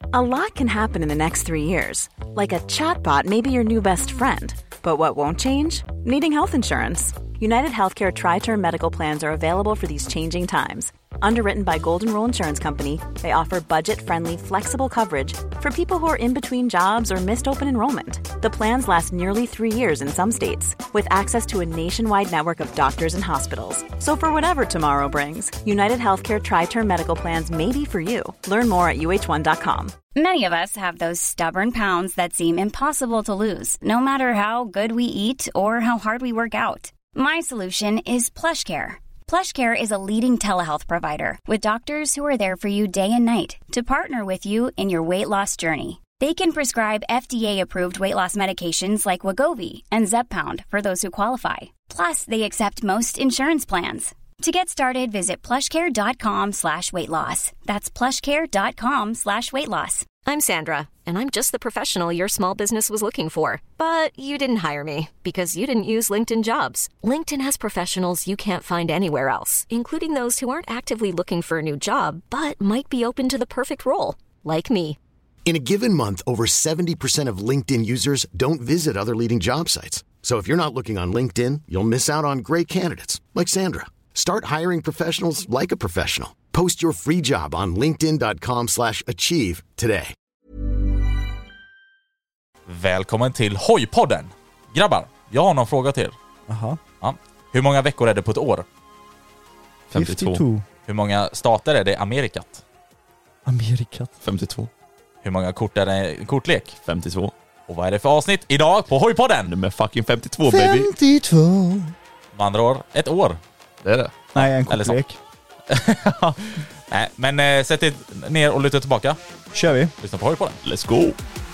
A lot can happen in the next 3 years. Like a chatbot may be your new best friend. But what won't change? Needing health insurance. United Healthcare Tri-Term Medical Plans are available for these changing times. Underwritten by Golden Rule Insurance Company, they offer budget-friendly, flexible coverage for people who are in between jobs or missed open enrollment. The plans last nearly 3 years in some states, with access to a nationwide network of doctors and hospitals. So for whatever tomorrow brings, United Healthcare Tri-Term Medical Plans may be for you. Learn more at uh1.com. Many of us have those stubborn pounds that seem impossible to lose, no matter how good we eat or how hard we work out. My solution is PlushCare. PlushCare is a leading telehealth provider with doctors who are there for you day and night to partner with you in your weight loss journey. They can prescribe FDA-approved weight loss medications like Wegovy and Zepbound for those who qualify. Plus, they accept most insurance plans. To get started, visit plushcare.com/weightloss. That's plushcare.com/weightloss. I'm Sandra, and I'm just the professional your small business was looking for. But you didn't hire me because you didn't use LinkedIn Jobs. LinkedIn has professionals you can't find anywhere else, including those who aren't actively looking for a new job, but might be open to the perfect role, like me. In a given month, over 70% of LinkedIn users don't visit other leading job sites. So if you're not looking on LinkedIn, you'll miss out on great candidates, like Sandra. Start hiring professionals like a professional. Post your free job on linkedin.com/achieve today. Välkommen till Hojpodden. Grabbar, jag har någon fråga till er. Aha. Ja. Hur många veckor är det på ett år? 52. Hur många stater är det i Amerikat? 52. Hur många kort är det en kortlek? 52. Och vad är det för avsnitt idag på Hojpodden? Nummer fucking 52, baby. 52. Med andra år, ett år. Det är det. Nej, en kortlek. Nej, men sätt er ner och luta tillbaka. Kör vi. Lyssna på Hojpodden. Let's go.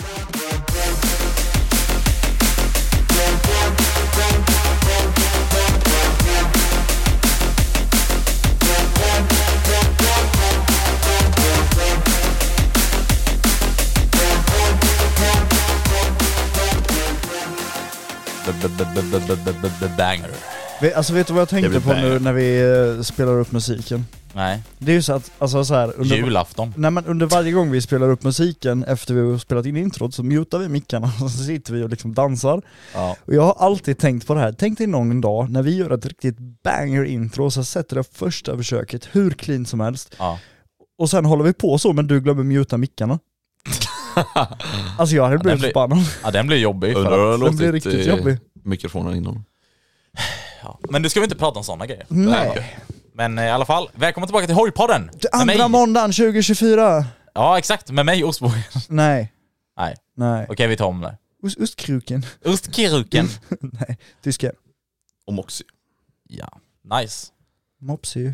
Banger. Alltså vet du vad jag tänkte på nu när vi spelar upp musiken? Nej. Det är ju så att alltså så här under julafton. Nej, men under varje gång vi spelar upp musiken efter vi har spelat in introt så mutar vi mickarna och så sitter vi och liksom dansar. Ja. Och jag har alltid tänkt på det här. Tänk dig någon dag när vi gör ett riktigt banger intro så sätter det första försöket hur clean som helst. Ja. Och sen håller vi på så men du glömmer muta mickarna. Alltså jag hade blivit förbannad. Ja, den blir jobbig. Den blir riktigt jobbig. Mikrofonen innan. Ja. Men du ska vi inte prata om sådana grejer. Nej. Men i alla fall, välkommen tillbaka till Hojpodden. Andra måndagen 2024. Ja, exakt. Med mig, Ostbågen. Nej. Okej, vi tar om det. Ostkruken. Ostkruken. Nej, tyska. Och Moxie. Ja, nice. Mopsy.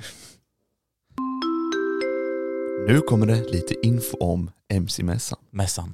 Nu kommer det lite info om MC-mässan. Mässan.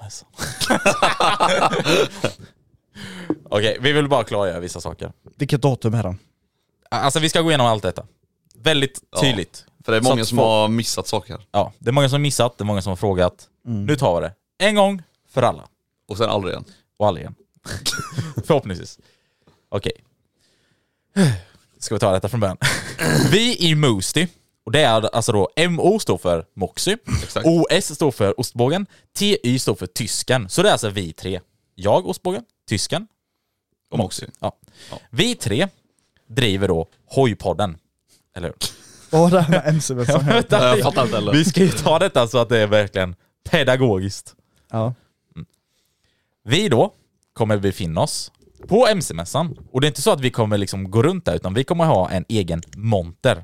Okej, vi vill bara klargöra vissa saker. Vilket datum är det? Alltså vi ska gå igenom allt detta. Väldigt tydligt. För det är många som har missat saker. Ja, det är många som har missat, det är många som har frågat. Nu tar vi det. En gång för alla. Och sen aldrig igen. Och aldrig igen. Förhoppningsvis. Okej. Ska vi ta detta från början. Vi i Moosty. Och det är alltså då MO står för Moxie. Exakt. OS står för Ostbågen. TY står för Tysken. Så det är alltså vi tre. Jag, Ostbågen, Tysken och Moxie. Ja. Vi tre driver då Hojpodden. Eller hur? Det här med MC-mässan. Jag fattar inte heller. Vi ska ju ta detta så att det är verkligen pedagogiskt. Ja. Vi då kommer befinna oss på MC-mässan. Och det är inte så att vi kommer liksom gå runt där, utan vi kommer ha en egen monter.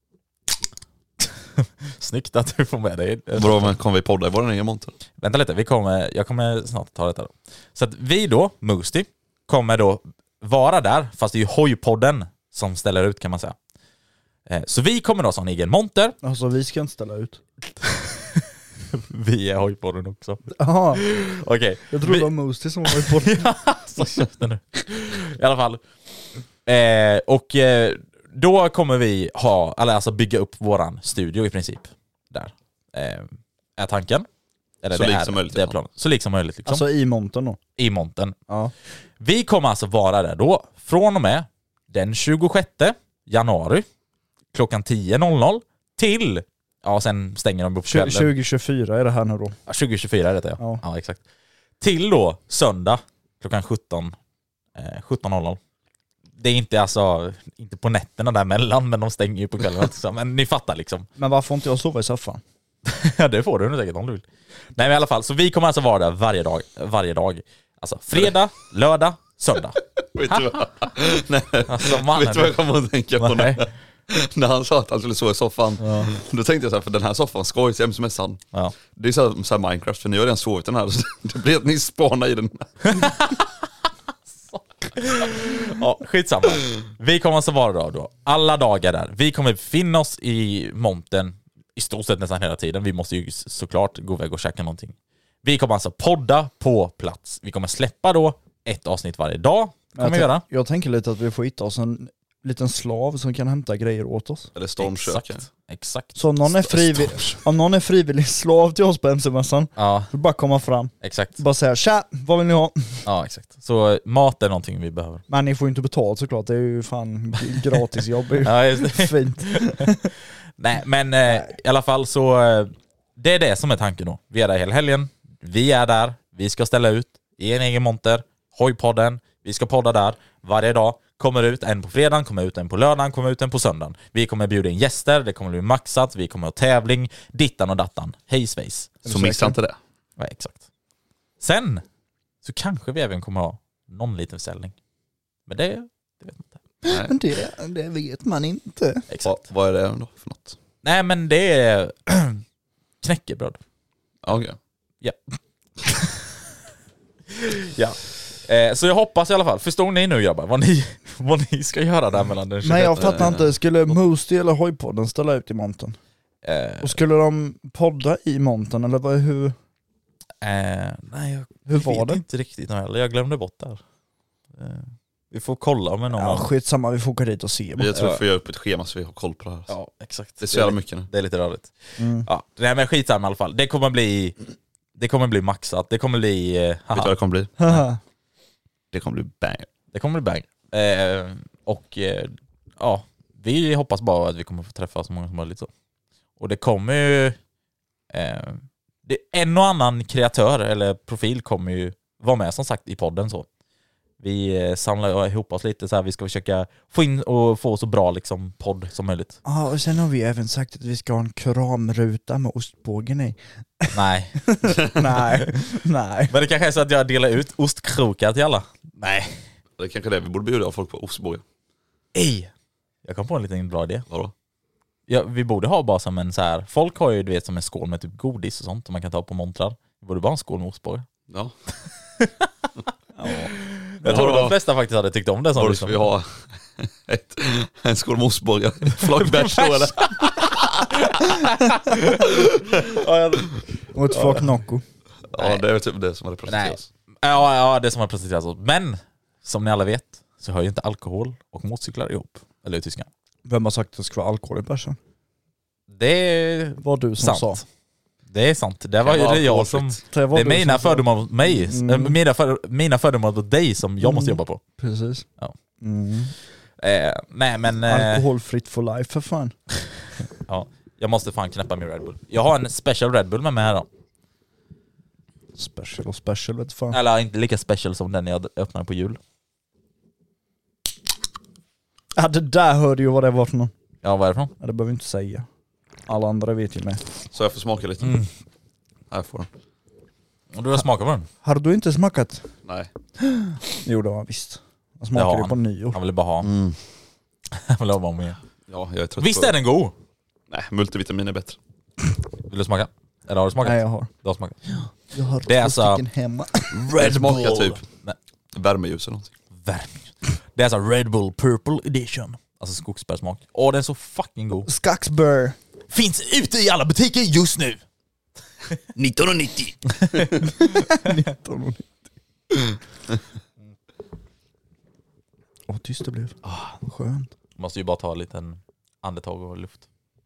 Snyggt att du får med dig. Bra, men kommer vi podda i vår egen monter? Vänta lite, jag kommer snart ta detta då. Så att vi då, Moosty, kommer då vara där, fast det är ju Hojpodden som ställer ut kan man säga. Så vi kommer då ha en egen monter. Alltså vi ska inte ställa ut. Vi är Hojpodden också. Jaha. Okej. Jag tror det var Moosty som var Hojpodden. Ja, så köpte nu. I alla fall. Då kommer vi alltså bygga upp våran studio i princip. Där. Är tanken. Eller så lik som möjligt. Det är planen. Så lik som möjligt. Liksom. Alltså i monten då? I monten. Ja. Vi kommer alltså vara där då från och med den 26 januari klockan 10.00 till Ja, sen stänger de på kvällen. 2024 är det här nu då. Ja, 2024 är det, ja. Ja. Ja, exakt. Till då söndag klockan 17.00. Det är inte inte på nätterna däremellan, men de stänger ju på kvällen också. Men ni fattar liksom. Men varför får inte jag sova i soffan? Ja, det får du säkert om du vill. Nej, men i alla fall, så vi kommer alltså vara där varje dag. Alltså fredag, lördag, söndag. Vet du vad? Nej. Alltså, Vet du vad jag kommer att tänka på nu? Nej. När han sa att han skulle sova i soffan. Då tänkte jag så här, för den här soffan ska ju MS-mässan. Ja. Det är så här Minecraft, för ni har redan sovit den här. Så det blir att ni spanar i den. Ja, skitsamma. Vi kommer alltså vara då alla dagar där. Vi kommer befinna oss i montern i stort sett nästan hela tiden. Vi måste ju såklart gå iväg och käka någonting. Vi kommer alltså podda på plats. Vi kommer släppa då ett avsnitt varje dag. Kommer vi göra. Jag tänker lite att vi får hitta oss en liten slav som kan hämta grejer åt oss. Eller stormköka. Exakt. Så om någon är frivillig slav till oss på MC-mässan, Ja, så bara komma fram. exakt. Bara säga, tja, vad vill ni ha? Ja, exakt. Så mat är någonting vi behöver. Men ni får ju inte betalt såklart, det är ju fan gratis jobb. Det är ju Ja, just det. fint. Nej, men i alla fall så det är det som är tanken då. Vi är där hela helgen. Vi är där. Vi ska ställa ut i en egen monter. Hojpodden. Vi ska podda där varje dag. Kommer ut en på fredagen, kommer ut en på lördagen, kommer ut en på söndagen. Vi kommer bjuda in gäster, det kommer bli maxat, vi kommer ha tävling, dittan och dattan. Hej svejs. Så missa inte det. Ja, exakt. Sen så kanske vi även kommer ha någon liten försäljning. Men det vet man inte. Nej. Men det vet man inte. Exakt. Vad är det då för något? Nej, men det är knäckebröd. Okej. Ja. Ja. Så jag hoppas i alla fall. Förstår ni nu grabbar vad ni ska göra där mellan den 25? Nej, jag fattar inte. Skulle Moosty eller Hojpodden ställa ut i monten? Och skulle de podda i monten eller hur? Nej, Hur var vet det? inte riktigt heller. Jag glömde bort där. Vi får kolla med någon. Ja, skitsamma, vi får åka dit och se. Jag tror vi får göra upp ett schema så vi har koll på det här. Ja, exakt. Det är så jävla mycket nu. Det är lite rörigt. Mm. Ja, nej, men skitsamma i alla fall. Det kommer bli maxat. Det kommer bli... Vet du vad det kommer bli? Det kommer bli bang. Det kommer bli bang. Ja, vi hoppas bara att vi kommer få träffa så många som möjligt så. Och det kommer ju... en och annan kreatör eller profil kommer ju vara med som sagt i podden så. Vi samlar ihop oss lite så här. Vi ska försöka få in och få så bra liksom podd som möjligt. Ja, och sen har vi även sagt att vi ska ha en kramruta med ostbågen i. Nej. Nej. Men det kanske är så att jag delar ut ostkrokar till alla. Nej. Det är kanske det vi borde bjuda folk på ostbågar. Ej. Jag kom på en liten bra idé. Vadå? Ja, vi borde ha bara som en så här. Folk har ju du vet som en skål med typ godis och sånt som man kan ta på montrar. Vi borde bara ha en skål med ostbågar. Ja. Jag tror de flesta faktiskt hade tyckt om det. Borde vi ha en skål med ostbågar? Flagbärs då eller? Och ett flak Nocco. Ja, det är typ det som hade presenterats. Ja, det som har presenterats. Men som ni alla vet så hör ju inte alkohol och motorcyklar ihop. Eller i Tyskland. Vem har sagt att det ska vara alkohol i bärsen? Det Var du som sant. sa. Det är sant. Det var ju det jag som... Det är mina fördomar mot mig. Mina fördomar mot dig som jag måste jobba på. Precis. Ja. Mm. Nej, men... Alkoholfritt for life för fan. Ja, jag måste fan knäppa min Red Bull. Jag har en special Red Bull med mig här då. Special vet fan. Eller inte lika special som den jag öppnade på jul. Ja, det där hörde ju vad det var för någon. Ja, vad är det för någon? Ja, det behöver vi inte säga. Alla andra vet ju med. Så jag får smaka lite. Här får den. Och du har smakat på den? Har du inte smakat? Nej. Jo, det var visst. Jag smakade ju på nyår. Han ville bara ha. Han ville ha mer. Ja, jag är trött Visst på är den god? Nej, multivitamin är bättre. Vill du smaka? Eller har du smakat? Nej, jag har. Du har smakat. Jag har Det är två alltså stycken hemma. Red smakar typ Nej. värmeljus eller någonting. Värme. Det är alltså Red Bull Purple Edition. Alltså skogsbärsmak. Åh, den är så fucking god. Skaxbur. Finns ute i alla butiker just nu. 1990. 1990. Åh, tyst det blev. Vad skönt. Måste ju bara ta en liten andetag och luft.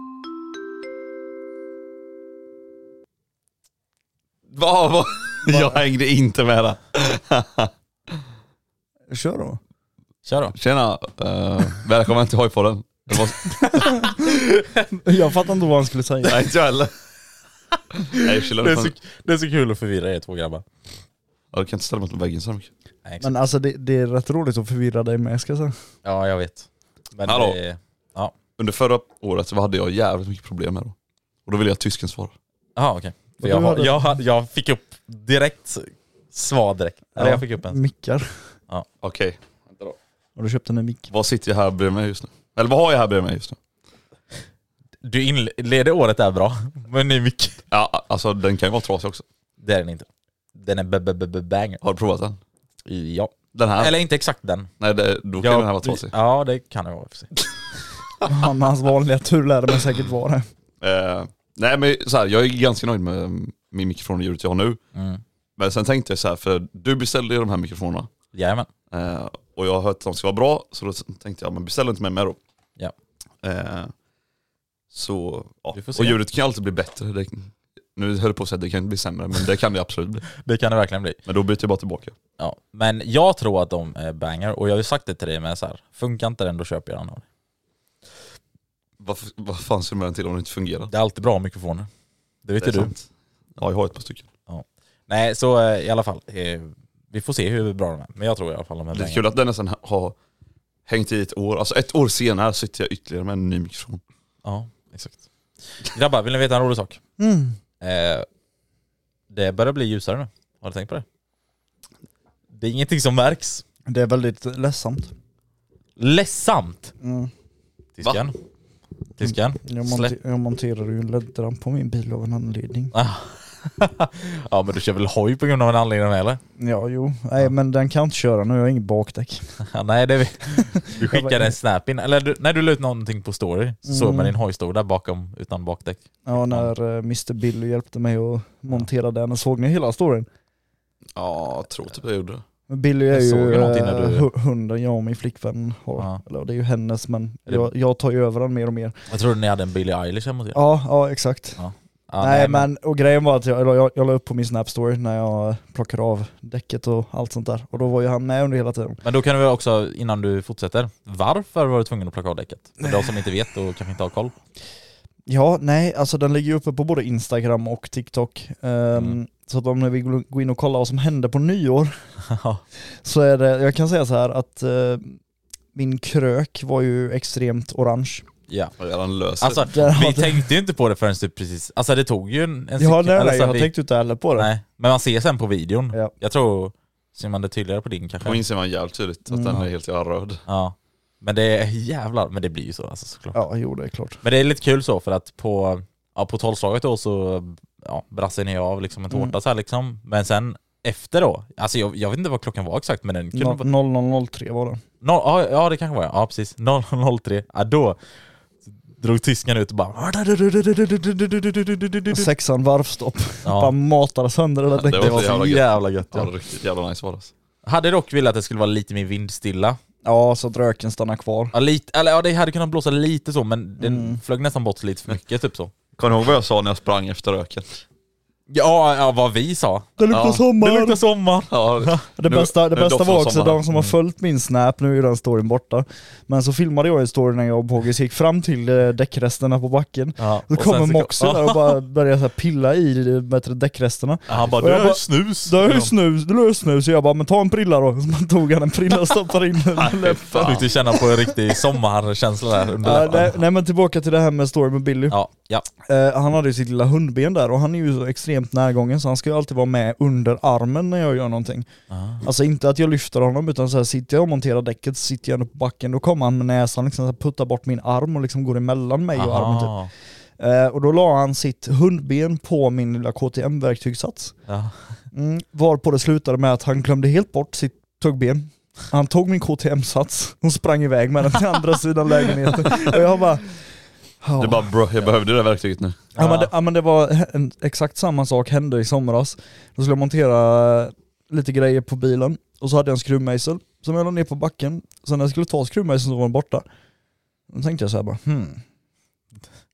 Vad? Jag hängde inte med det. Kör då. Kör då. Tjena, välkommen till Hojpodden. Jag fattar inte vad han skulle säga. Nej, inte jag heller. Nej, Det är så kul att förvirra er två grabbar. Ja, du kan inte ställa mig mot väggen så mycket. Nej, Men alltså det är rätt roligt att förvirra dig med, ska jag säga. ja, jag vet. Men Hallå. Ja. Under förra året så hade jag jävligt mycket problem med det. Och då ville jag tysken svara. Jaha, okej. För jag fick upp direkt svar direkt. Eller jag fick upp en. Mickar. Okej. Har du köpt en mick? Vad sitter jag här bredvid mig just nu? Eller vad har jag här bredvid mig just nu? Du inleder året där bra. Men ny mick. Ja, alltså den kan ju vara trasig också. Det är den inte. Den är banger. Har du provat den? Ja. Den här? Eller inte exakt den. Nej, då kan den här vara trasig. Ja, det kan det vara för sig. Hans vanliga tur lärde mig säkert vara det. Nej, men så här, jag är ganska nöjd med min mikrofon och ljudet jag har nu. Men sen tänkte jag så här, för du beställde ju de här mikrofonerna. Jajamän. Och jag har hört att de ska vara bra, så då tänkte jag, men beställ inte med mig då. Ja. Så, ja. Vi får se. Och ljudet kan ju alltid bli bättre. Nu höll jag på att säga att det kan inte bli sämre, men det kan det absolut bli. Det kan det verkligen bli. Men då byter jag bara tillbaka. Ja. Men jag tror att de är banger. Och jag har ju sagt det till dig med så här. Funkar inte den, då köper jag den av dig. Vad fan ser man till om det inte fungerar? Det är alltid bra mikrofoner. Det vet ju du. Sant. Ja, jag har ett par stycken. Ja. Nej, så i alla fall. Vi får se hur bra de är. Men jag tror i alla fall de är Det är banger. kul att den nästan har hängt i ett år. Alltså ett år senare sitter jag ytterligare med en ny mikrofon. Ja, exakt. Grabbar, vill ni veta en rolig sak? Det börjar bli ljusare nu. Har du tänkt på det? Det är ingenting som märks. Det är väldigt ledsamt. Ledsamt. Tiskan. Jag monterar ju en LED-ramp på min bil av en anledning. Ja, men du kör väl hoj på grund av en anledning eller? Ja, jo. Nej, men den kan inte köra nu. Jag har ingen bakdäck. Nej, det är du skickade en snap in. Eller när du la ut någonting på story så såg man din hoj stod där bakom utan bakdäck. Ja, när Mr. Billy hjälpte mig att montera den. Och såg ni hela storyn? Ja, jag tror typ jag gjorde det. Billy är Jag såg ju någonting när hunden jag och min flickvän har. Ja. Eller det är ju hennes, men jag tar ju över den mer och mer. Jag trodde ni hade en Billie Eilish hemma hos er. Ja, exakt. Ja. Nej, men och grejen var att jag la upp på min Snap Story när jag plockade av däcket och allt sånt där. Och då var ju han med under hela tiden. Men då kan du väl också, innan du fortsätter, varför var du tvungen att plocka av däcket? För de som inte vet och kanske inte har koll. Ja, nej, alltså den ligger uppe på både Instagram och TikTok. Så att om ni vill gå in och kolla vad som hände på nyår så är det, jag kan säga så här att min krök var ju extremt orange. Ja. Alltså, vi tänkte ju inte på det förrän typ precis. Alltså det tog ju en ja, nej, jag tänkte inte heller på det. Nej, men man ser sen på videon. Ja. Jag tror, ser man det tydligare på din kanske. Då inser man jävligt tydligt att den är helt jävla röd. Ja. Men det är jävlar, men det blir ju så alltså, såklart. Ja, jo, det är klart. Men det är lite kul så, för att på 12-slaget då så brassade ni av liksom en tårta så här liksom. Men sen efter då, alltså jag vet inte vad klockan var exakt, men den kunde 00:03 var det. Ja, det kanske var ja, precis. 00:03. Ja, då drog tyskan ut och bara... Sexan varvstopp. Ja. Bara matade sönder det där. Det var så jävla gött. Ja, det var riktigt jävla nice var det. Hade dock velat att det skulle vara lite mer vindstilla. Ja, så att röken stannar kvar. Ja, det hade kunnat blåsa lite så, men den flög nästan bort lite för mycket, typ så. Kommer du ihåg vad jag sa när jag sprang efter röken? Ja, vad vi sa. Det luktar sommar. Det luktar sommar. Ja, Det bästa var också sommar. de som har följt min Snap, nu är den storyn borta. Men så filmade jag en story när jag och Pågis gick fram till däckresterna på backen. Ja, Då kommer Moxie där och bara började så här pilla i däckresterna. Han bara, Och jag du är snus. Du är snus. Så jag bara, men ta en prilla då. Så man tog han en prilla och stoppade in den i läppen. Fick du känna på en riktig sommarkänsla där under läpparna. Nej, men tillbaka till det här med story med Billy. Ja. Han hade ju sitt lilla hundben där och han är ju så extremt närgången så han ska ju alltid vara med under armen när jag gör någonting. Alltså inte att jag lyfter honom utan så här, sitter jag och monterar däcket, sitter jag på backen, då kommer han med näsan liksom så här, puttar bort min arm och liksom går emellan mig och armen typ. Och då la han sitt hundben på min lilla KTM-verktygssats. Varpå det slutade med att han glömde helt bort sitt tuggben. Han tog min KTM-sats och sprang iväg med den till andra sidan lägenheten. Och jag bara... Du bara, bro, jag behövde det där verktyget nu. Ja, men det var exakt samma sak hände i somras. Då skulle jag montera lite grejer på bilen. Och så hade jag en skruvmejsel som jag la ner på backen. Så när jag skulle ta skruvmejseln så var den borta. Då tänkte jag så här bara,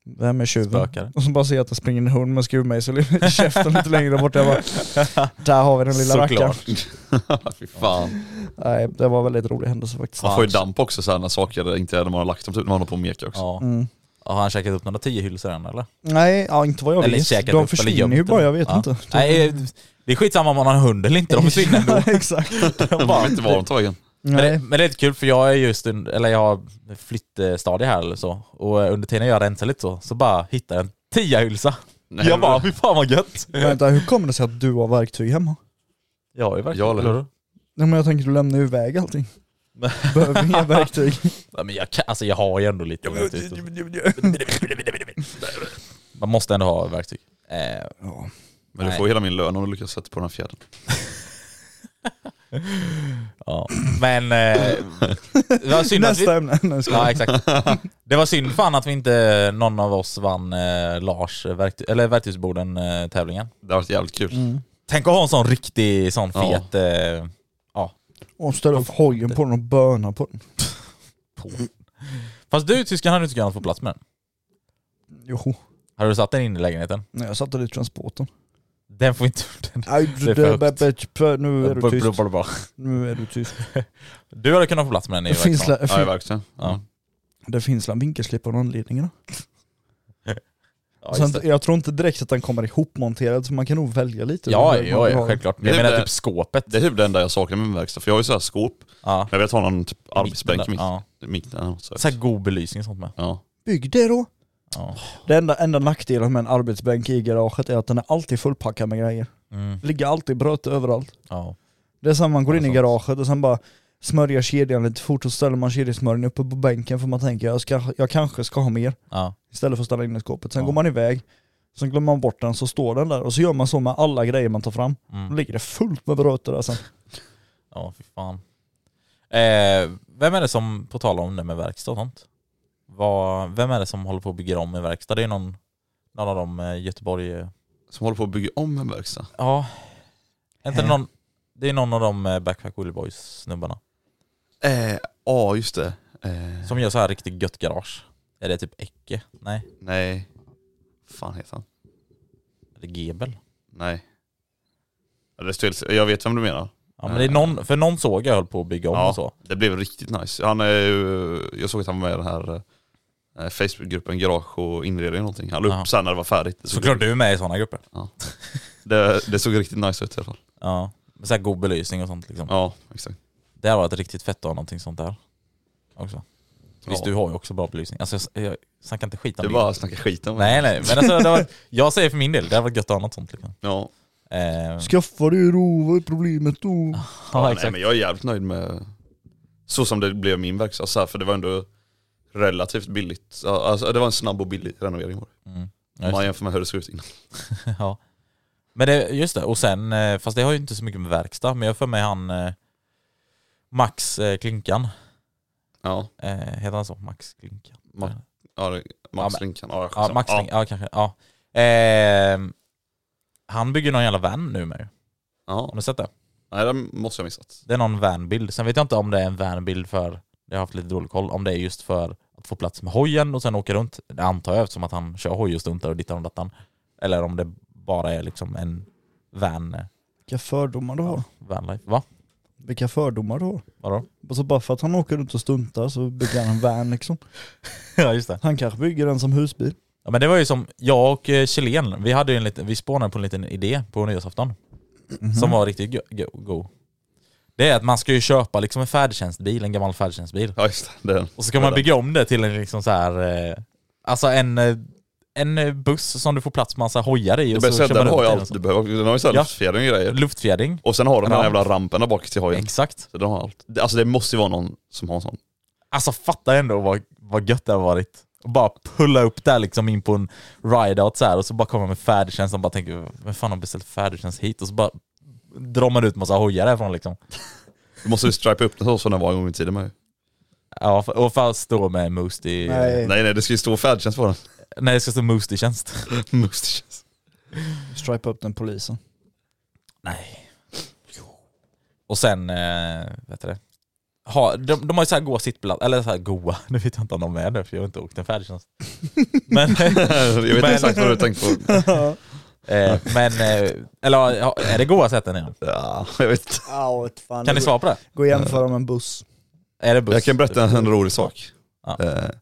Vem är tjuven? Spökare. Och så bara ser jag att det springer en hund med skruvmejsel i käften lite längre bort. Jag bara, där har vi den lilla rackaren. Fy fan. Nej, det var väldigt rolig händelse faktiskt. Man får ju damp också så här när saker inte är när man har lagt dem, typ när man håller på och mekar också. Ja. Mm. Har han käkat upp några 10 hylsor än eller? Nej, ja, inte vad jag Eller vet. käkat De upp eller försvinner gömt ju bara, dem. jag vet Ja. inte. Nej, det är skitsamma om man har en hund eller inte, de försvinner ändå. Exakt. Man vet inte var de tar vägen. Men det är lite kul för jag är just jag har flyttstadie här eller så. Och under tiden jag rensar lite så bara hittar jag en 10-hylsa. Nej, Jag bara, fy fan vad gött. Vänta, hur kommer det sig att du har verktyg hemma? Jag har ju verkligen. Ja, eller hur? Nej, men jag tänker du lämnar ju iväg allting. Behöver inga verktyg. Ja, men jag har ju ändå lite verktyg. Man måste ändå ha verktyg. Ja. Men du får hela min lön om du lyckas sätta på den här fjärden. Ja. Men det var synd att vi... Nästa ämne. Ja, exakt. Det var synd fan att vi inte någon av oss vann Lars verktygsborden-tävlingen. Det har varit jävligt kul. Mm. Tänk att ha en sån riktig, sån fet... Och ställa upp hojen på den och böna på den. Fast du, tyskan, hade du inte kunnat få plats med den. Jo. Har du satt den in i lägenheten? Nej, jag satte det i transporten. Den får inte... Nej, Det är för högt. nu är du tyst. Nu är du tyst. Du hade kunnat få plats med den i Det finns, verkstaden. Ja, i verkstaden. Ja. det finns en vinkelslip av anledningarna. Ja, Sen, just det. jag tror inte direkt att den kommer ihopmonterad, så man kan nog välja lite. Ja, Vad- självklart. Men Det jag är menar det- typ skåpet. Det är typ det enda jag saknar med min verkstad. För jag har ju så här skåp. Ja. Jag vet ha någon typ arbetsbänk i mitt. Ja. Så här god belysning och sånt med. Ja. Bygg det då. Ja. Det enda nackdelen med en arbetsbänk i garaget är att den är alltid fullpackad med grejer. Mm. Ligger alltid bröt överallt. Ja. Det är som man går in i sant. garaget och sen bara smörjer kedjan lite fort och ställer man kedjesmörjen uppe på bänken för man tänker jag kanske ska ha mer. Ja. Istället för att ställa in i skåpet. Sen Ja. går man iväg, sen glömmer man bort den, så står den där. Och så gör man så med alla grejer man tar fram. Mm. Då ligger det fullt med bröter där sen. Ja, fy fan. Vem är det som, på tal om det med verkstad och sånt? Vem är det som håller på att bygga om en verkstad? Det är någon av dem i Göteborg. Som håller på att bygga om en verkstad. Ja. Inte någon, det är någon av de Backpack Willy Boys snubbarna. Ja, just det. Som gör så här riktigt gött garage. Är det typ Ecke? Nej. Nej. Fan heter han? Är det Gebel? Nej. Ja, det ställs, jag vet vem du menar. Ja, men det är någon, för någon såg jag höll på att bygga om och så. Det blev riktigt nice. Han är ju, jag såg att han var med i den här Facebookgruppen Garage och inredning och någonting. Han la upp sen när det var färdigt. Såklart du är med i sådana grupper. Ja. Det såg riktigt nice ut i alla fall. Ja, med så här god belysning och sånt liksom. Ja, exakt. Det har varit riktigt fett att ha någonting sånt där också. Visst, Ja. du har ju också bra belysning. Alltså jag snackar inte skit om Det det. är bara att snacka skit om. Nej, men alltså, jag säger för min del, det har varit gött att ha något sånt liksom. Ja. Skaffa det då, vad är problemet då? Ja, Nej, men jag är jävligt nöjd med så som det blev min verkstad. Så här, för det var ändå relativt billigt. Alltså, det var en snabb och billig renovering. Mm. Om man jämför med hur det såg ut innan. Ja. Men det, just det, och sen, fast det har ju inte så mycket med verkstad, men jag får med han Max Klinkan. Ja. Heter han så? Max Klinkan? Max Linkan. Ja, Max Klinkan, ja kanske. Ja. Han bygger någon jävla van nu med. Ja. Har du sett det? Nej, det måste jag missat. Det är någon vanbild. Sen vet jag inte om det är en vanbild för, jag har haft lite dålig koll, om det är just för att få plats med hojen och sen åka runt. Det antar jag eftersom att han kör hoj och stuntar och dittar och dattan. Eller om det bara är liksom en van. Vilka fördomar du har. Vanlife. Va? Vilka fördomar du har. Vadå? Så bara för att han åker runt och stuntar så bygger han en van liksom. Ja, just det. Han kanske bygger den som husbil. Ja, men det var ju som jag och Chilen, vi spånade på en liten idé på nyårsafton som var riktigt god. Det är att man ska ju köpa liksom en färdtjänstbil, en gammal färdtjänstbil. Ja, just det. Och så kan man bygga om det till en liksom så här, alltså en buss som du får plats med massa hojar i. Och så kör Den man har ju runt i allt du behöver. Den har ju såhär luftfjädring och grejer. Luftfjädring. Och sen har den här Ramp. jävla rampen där bak till hojen. Exakt. Så den har allt. Alltså det måste ju vara någon som har en sån. Alltså fatta ändå vad gött det har varit. Och bara pulla upp där liksom in på en ride-out så här, och så bara komma med färdtjänst och bara tänker, vem fan har beställt färdtjänst hit? Och så bara drar man ut massa hojar därifrån liksom. Du måste ju stripa upp den så den var en gång i tiden med. Ja, och fast stå med Moosty. Nej, det ska ju stå färdtjänst på den. Nej, det ska stå Moosty-tjänst. Moosty-tjänst. Stripa upp den polisen. Nej. Och sen, vet du det? de har ju så här goa sittplattor, eller så här goa, nu vet jag inte om de är det för jag har inte åkt en färdtjänst. Men Jag vet inte exakt vad du tänker på. Eller är det goa sätten igen? Ja, jag vet inte. Fan, Kan ni svara på det? Gå och jämföra med en buss. Är det buss? Jag kan berätta en rolig sak. Ja.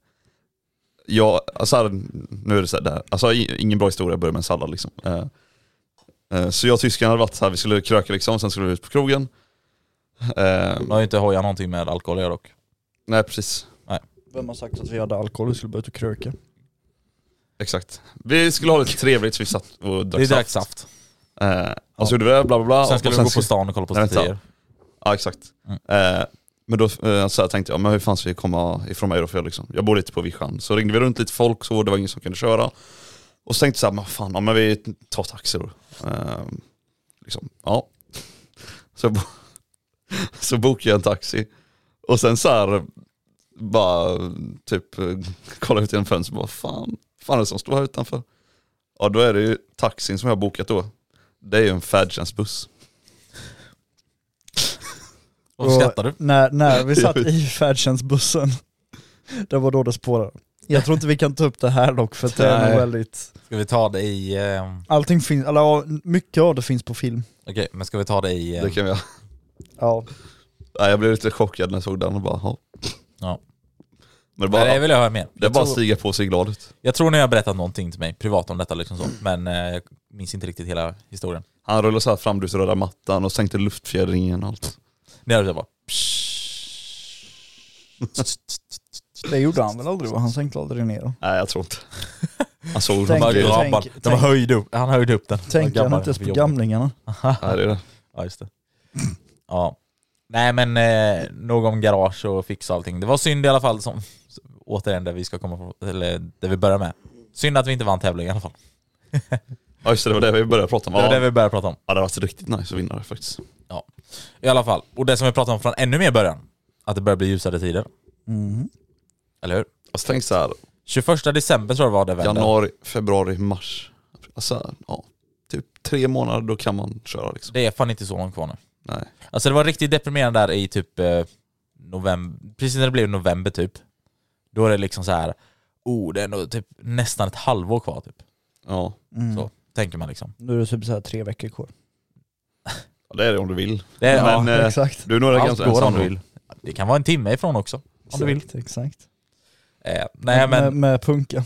Alltså nu är det så här, alltså ingen bra historia, börjar med en sallad liksom. Så jag och tysken hade varit här, vi skulle kröka liksom, sen skulle vi ut på krogen. Man har ju inte hojat någonting med alkohol att göra dock. Nej, precis. Vem har sagt att vi hade alkohol och skulle börja ut och kröka? Exakt. Vi skulle ha lite trevligt så vi satt och drack Vi saft. drack saft. Och så gjorde vi det, bla bla bla. Sen skulle vi gå på stan och kolla på statyer. Ja, exakt. Men då så här tänkte jag, men hur fan ska vi komma ifrån mig då? För jag bor lite på Vischan. Så ringde vi runt lite folk, så det var ingen som kunde köra. Och så tänkte jag så här, men fan, men vi tar taxi då. Liksom, ja. Så bokade jag en taxi. Och sen så här, bara typ kolla ut genom fönstret och bara, fan är det som står här utanför? Ja, då är det ju taxin som jag har bokat då. Det är ju en färdtjänstbuss. Och skrattar du? När vi satt i färdtjänstbussen, det var då det spårade. Jag tror inte vi kan ta upp det här dock, för det är nog väldigt... Ska vi ta det i... Allting finns, eller mycket av det finns på film. Okej, men ska vi ta det i... Det kan vi göra. Ja. Nej, jag blev lite chockad när jag såg den och bara, Ja. Men det, bara, det vill jag höra mer. Det är bara att stiga på sig glad ut. Jag tror ni har berättat någonting till mig privat om detta liksom så, men jag minns inte riktigt hela historien. Han rullade så här fram ut röda mattan och sänkte luftfjädringen och allt. Det hade jag bara... Det gjorde han väl aldrig, va? Han sänkte aldrig ner. Nej, jag tror inte. Han såg Han höjde upp den. Tänker han inte ens på gamlingarna? Nej, det är det. Ja, just det. Ja. Nej, men nog om garage och fixa allting. Det var synd i alla fall, som återigen där vi ska komma på, eller där vi börjar med. Synd att vi inte vann tävling i alla fall. Ja, just det, det var det vi började prata om. Det var det vi började prata om. Ja, det har varit riktigt nice att vinna det faktiskt. Ja, i alla fall. Och det som vi pratade om från ännu mer början, att det börjar bli ljusare tider. Eller hur? Alltså tänk så här, 21 december tror jag var det vände. januari, februari, mars. Alltså, ja, typ 3 månader då kan man köra liksom. Det är fan inte så långt kvar nu. Nej. Alltså det var riktigt deprimerande där i typ november, precis när det blev november typ. Då är det liksom så här, det är nog typ nästan ett halvår kvar typ. Ja. Så tänker man liksom. Nu är det typ så här 3 veckor kvar. Ja, det är det om du vill. Det är, Men exakt. du är nog allt ganska går om ensam du då. vill. Det kan vara en timme ifrån också om du vill. Exakt. Nej men med punka.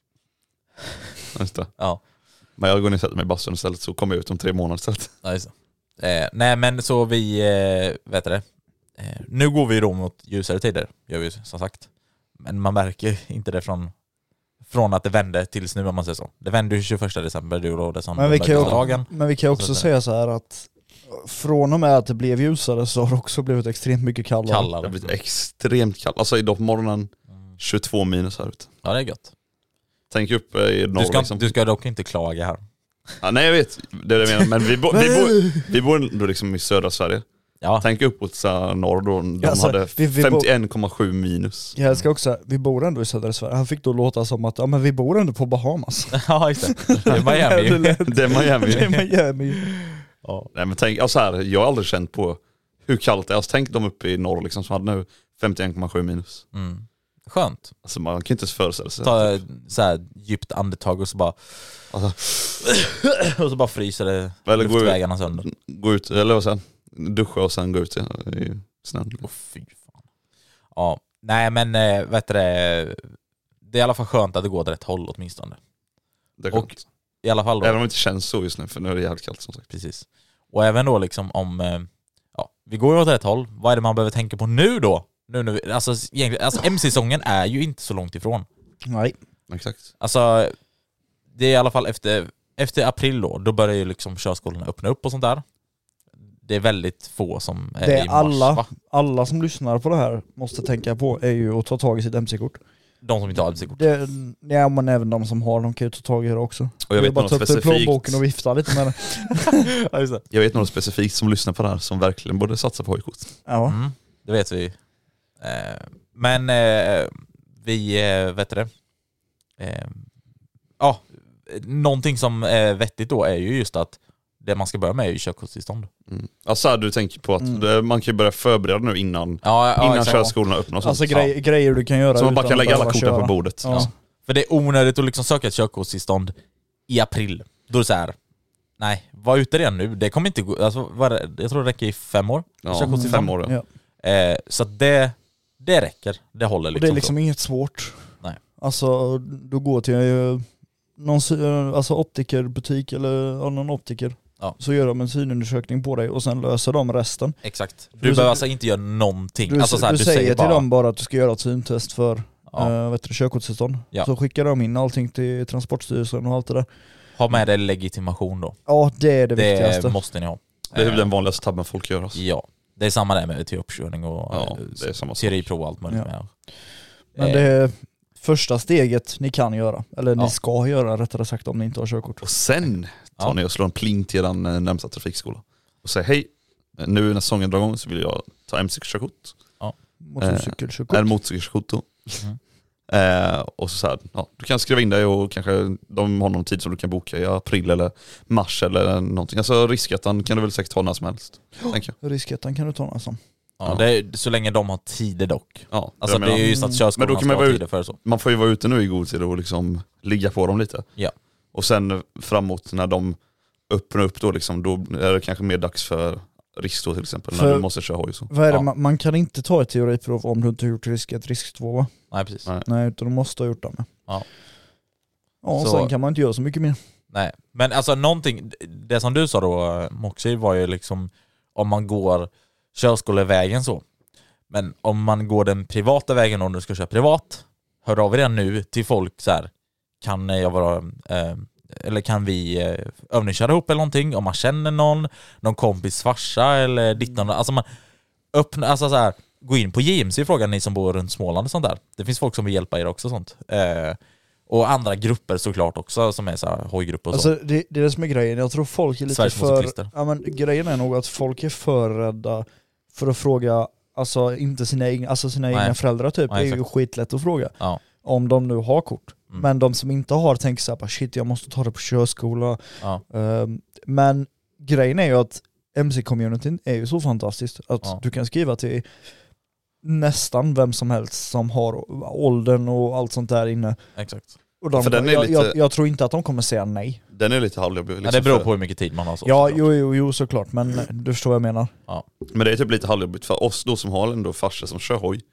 Just det. ja. Men jag går ner och sätter mig i bastun istället, så kommer jag ut om 3 månader istället. Ja, just det. Nej men så vi vet det. Nu går vi då mot ljusare tider, gör vi som sagt. Men man märker inte det från att det vände tills nu, om man säger så. Det vände ju 21 december, du då det som Men dagen. vi kan också säga så här att från och med att det blev ljusare så har det också blivit extremt mycket kallare. Det har blivit extremt kallt. Alltså idag på morgonen 22 minus här ute. Ja, det är gött. Tänk upp i norr Du ska dock inte klaga här. Ja, nej, jag vet. Det är det jag menar. Men vi bor då liksom i södra Sverige. Ja. Tänk uppåt så norr då. De Alltså, hade 51,7 minus. Jag ska också, vi bor ändå i södra Sverige. Han fick då låta som att men vi bor ändå på Bahamas. Ja, just det. Det är Miami. Det är Miami. Det är Miami. Ja. Nej, men tänk, alltså här, jag har aldrig känt på hur kallt det är. Alltså, tänk de uppe i norr liksom, som hade nu 51,7 minus. Skönt. Alltså man kan inte ens föreställa sig. Ta så här djupt andetag och så bara Alltså, och så bara fryser det eller luftvägarna sönder. gå ut, eller vad sen? Duscha och sen gå ut i snön. Fy fan. Ja, nej men vet du det, det är i alla fall skönt att det går åt rätt håll åtminstone. Det är Och skönt. i alla fall då. Även om det inte känns så just nu, för nu är det jävligt kallt som sagt. Precis. Och även då liksom om vi går åt rätt håll. Vad är det man behöver tänka på nu då? Alltså MC-säsongen är ju inte så långt ifrån. Nej. Exakt. Alltså det är i alla fall efter april då börjar ju liksom körskolorna öppna upp och sånt där. Det är väldigt få som är Det är i mars, alla som lyssnar på det här måste tänka på är ju att ta tag i sitt MC-kort. De som inte har MC-kort. Ja, men även de som har, de kan ju ta tag i det också. Och jag vet bara något ta upp det i specifikt. plånboken och vifta lite med det. Ja, just det. Jag vet något specifikt som lyssnar på det här som verkligen borde satsa på hojkort. Ja. Det vet vi. Men vi vet det. Någonting som är vettigt då är ju just att det man ska börja med är ju körkortstillstånd. Alltså du tänker på att man kan ju börja förbereda nu innan exakt. körskolorna öppnar och sånt. Alltså grejer du kan göra. Så man bara kan lägga alla korten på bordet. Ja. För det är onödigt att liksom söka ett körkortstillstånd i april. Då är det så här: nej, var ute redan nu. Det kommer inte gå, alltså, jag tror det räcker i 5 år. Ja, 5 år. Ja. Så att det räcker. Det håller liksom. Och det är liksom inget svårt. Nej. Alltså du går till någon optikerbutik eller någon optiker. Ja. Så gör de en synundersökning på dig och sen löser de resten. Exakt. Du behöver alltså inte göra någonting. Du, alltså, så här, du säger till bara dem bara att du ska göra ett syntest för körkortstillstånd. Ja. Så skickar de in allting till Transportstyrelsen och allt det där. ha med dig legitimation då. Ja, det är det viktigaste. Det måste ni ha. Det är den vanligaste tabben folk gör. Alltså. Ja, det är samma där med till uppkörning och det är samma teoriprov och allt möjligt med. Men det är första steget ni kan göra, eller ni ska göra rättare sagt om ni inte har körkort. Och sen tar ni och slår en pling till den närmsta trafikskola och säger hej, nu när säsongen drar igång så vill jag ta MC-körkort. Motorcykelkörkort. Eller motorcykelkort då. Och så här, du kan skriva in dig och kanske de har någon tid som du kan boka i april eller mars eller någonting. Alltså riskettan kan du väl säkert ta när som helst. Riskettan kan du ta när som. Ja, det är, så länge de har tider dock. Ja, alltså det är ju just att körskolorna ska ha tider för så. Man får ju vara ute nu i god tid och liksom ligga på dem lite. Ja. Och sen framåt när de öppnar upp då liksom, då är det kanske mer dags för risk då till exempel, när du måste köra hoj så. Vad är det? Man kan inte ta ett teoriprov om du inte har gjort risk 2 va? Nej, precis. Nej, utan du måste ha gjort det med. Ja. Ja, så sen kan man inte göra så mycket mer. Nej, men alltså någonting, det som du sa då Moxie var ju liksom om man går körskolevägen så. Men om man går den privata vägen och du ska köra privat, hör av er redan nu till folk så här, kan jag vara eller kan vi övningsköra ihop eller någonting om man känner någon kompis farsa eller dittan, alltså man öppna, alltså så här, gå in på JMC och fråga ni som bor runt Småland och sånt där. Det finns folk som vill hjälpa er också sånt. Och andra grupper såklart också som är så här hojgrupper och alltså, det är det som är grejen. Jag tror folk är lite grejen är nog att folk är för rädda för att fråga, alltså inte sina egna föräldrar typ. Det är ju skitlätt att fråga. Ja. Om de nu har kort. Men de som inte har tänker så här, shit jag måste ta det på körskola. Ja. Men grejen är ju att MC-communityn är ju så fantastiskt att du kan skriva till nästan vem som helst som har åldern och allt sånt där inne. Exakt. Och jag tror inte att de kommer säga nej. Den är lite halvjobbig. Liksom, det beror på hur mycket tid man har. Jo, såklart. Men du förstår vad jag menar. Ja. Men det är typ lite halvjobbigt för oss då som har ändå farsor som kör hoj.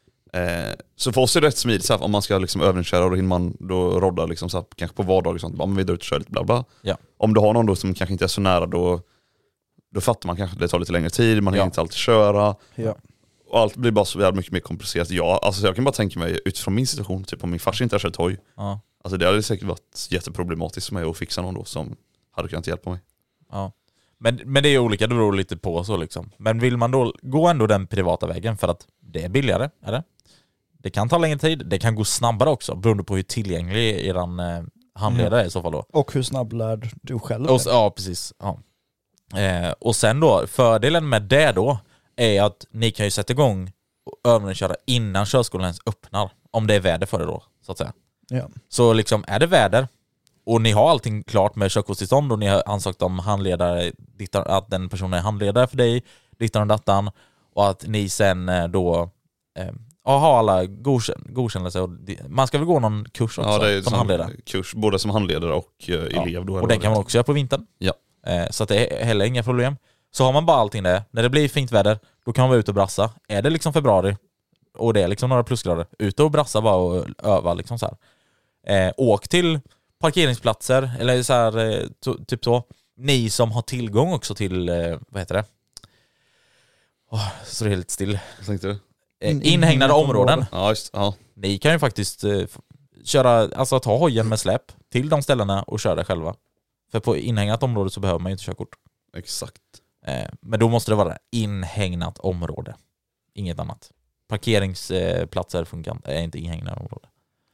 Så för oss är det rätt smidigt så här, om man ska liksom övningsköra och hinner man då rodda liksom, så här, kanske på vardag och sånt. Om vi drar ut och kör lite bla bla. Ja. Om du har någon då som kanske inte är så nära då fattar man kanske det tar lite längre tid. Man hinner inte alltid köra. Ja. Och allt blir bara så jävla mycket mer komplicerat. Alltså jag kan bara tänka mig utifrån min situation, typ om min farsa inte har kört hoj. Ja. Alltså det hade säkert varit jätteproblematiskt för mig att fixa någon då som hade kunnat hjälpa mig. Ja. Men det är olika, det beror lite på så liksom. Men vill man då gå ändå den privata vägen för att det är billigare, eller? Det kan ta längre tid, det kan gå snabbare också beroende på hur tillgänglig eran handledare är i så fall då. Och hur snabb lär du själv är. Ja, precis. Ja. Och sen då, fördelen med det då är att ni kan ju sätta igång och övningsköra innan körskolan ens öppnar. Om det är väder för det då, så att säga. Ja. Så liksom, är det väder och ni har allting klart med körkortstillstånd och ni har ansökt om handledare, att den personen är handledare för dig, dittan och dattan, och att ni sen då har alla godkännelse. Man ska väl gå någon kurs också det är som handledare. Kurs, både som handledare och elev. Då, och den kan man också göra på vintern. Ja. Så att det är heller inga problem. Så har man bara allting där, när det blir fint väder, då kan man vara ute och brassa. Är det liksom februari och det är liksom några plusgrader, ute och brassa bara och öva liksom så här. Åk till parkeringsplatser eller så här, typ så. Ni som har tillgång också till vad heter det? Så det är helt still. Vad tänkte du? Inhägnade områden. Ja, just, ja. Ni kan ju faktiskt köra, alltså ta hojen med släp till de ställena och köra själva. För på inhägnat område så behöver man ju inte körkort. Exakt. Men då måste det vara inhägnat område. Inget annat. Parkeringsplatser är inte inhägnade område.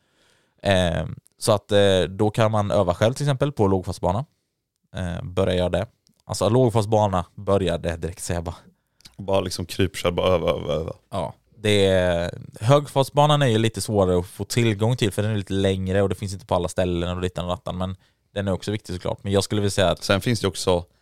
Så att då kan man öva själv till exempel på lågfastbana. Börja göra det. Alltså lågfastbana börjar det direkt säga bara liksom krypkör, bara öva. Ja. Högfartsbanan är ju lite svårare att få tillgång till för den är lite längre och det finns inte på alla ställen och dittan och dattan, men den är också viktig såklart. Men jag skulle vilja säga att sen finns det också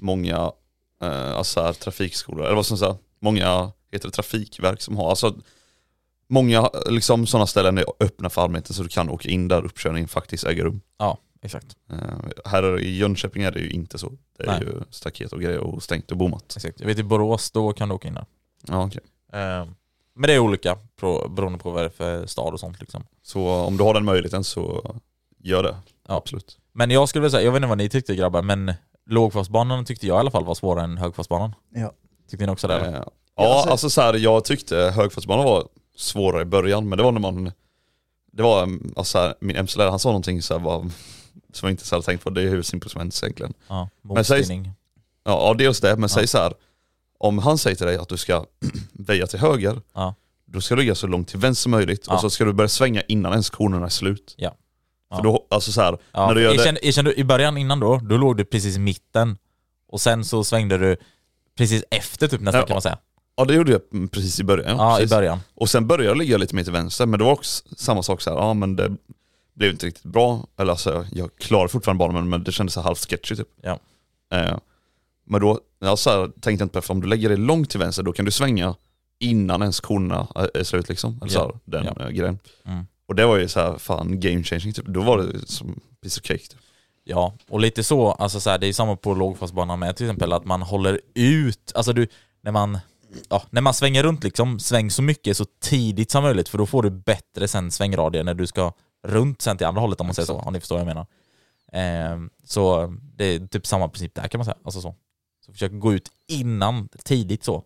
många alltså här, trafikskolor, eller vad som säger, många heter det trafikverk som har, alltså många liksom sådana ställen är öppna för allmänheten så du kan åka in där uppkörningen faktiskt äger rum. Ja, exakt. Här i Jönköping är det ju inte så. Det är ju staket och grejer och stängt och bommat. Exakt. Jag vet i Borås, då kan du åka in där. Ja, okej. Men det är olika beroende på vad det är för stad och sånt liksom. Så om du har den möjligheten så gör det. Ja. Absolut. Men jag skulle vilja säga, jag vet inte vad ni tyckte grabbar, men lågfastbanan tyckte jag i alla fall var svårare än högfastbanan. Ja. Tyckte ni också det? Ja, alltså så här, jag tyckte högfastbanan var svårare i början, men det var när man, det var alltså här, min MC-lärare han sa någonting så här, som jag inte så hade tänkt på, det är hur simpelt som helst egentligen. Ja, motstyrning. Ja, dels det, men säg så här, om han säger till dig att du ska väja till höger, då ska du ligga så långt till vänster som möjligt och så ska du börja svänga innan ens konerna är slut. Ja. För då, alltså så här, när du gör erkände du i början innan då låg du precis i mitten och sen så svängde du precis efter typ nästan kan man säga. Ja, det gjorde jag precis i början. Ja, i början. Och sen började jag ligga lite mer till vänster, men det var också samma sak så här, men det blev inte riktigt bra. Eller alltså, jag klarade fortfarande banan, men det kändes så halvt sketchy typ. Ja. Men då så här, tänkte jag inte på, om du lägger det långt till vänster, då kan du svänga innan ens konerna är slut liksom. Eller så här, den grejen. Mm. Och det var ju så här, fan, game changing typ. Då var det som piece of cake typ. Ja, och lite så, alltså så här, det är ju samma på lågfastbanan med till exempel, att man håller ut, alltså när man svänger runt liksom, sväng så mycket så tidigt som möjligt, för då får du bättre sen svängradie när du ska runt sen till andra hållet, om man säger så, om ni förstår vad jag menar. Så det är typ samma princip där kan man säga, alltså så försök gå ut innan, tidigt så.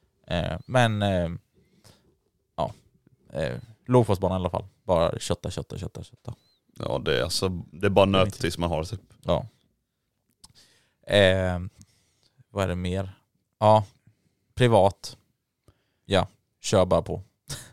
Lågfastbanan i alla fall, bara kötta. Ja, det är bara nöt tills man har det typ. Ja. Vad är det mer? Ja, privat. Ja, kör bara på.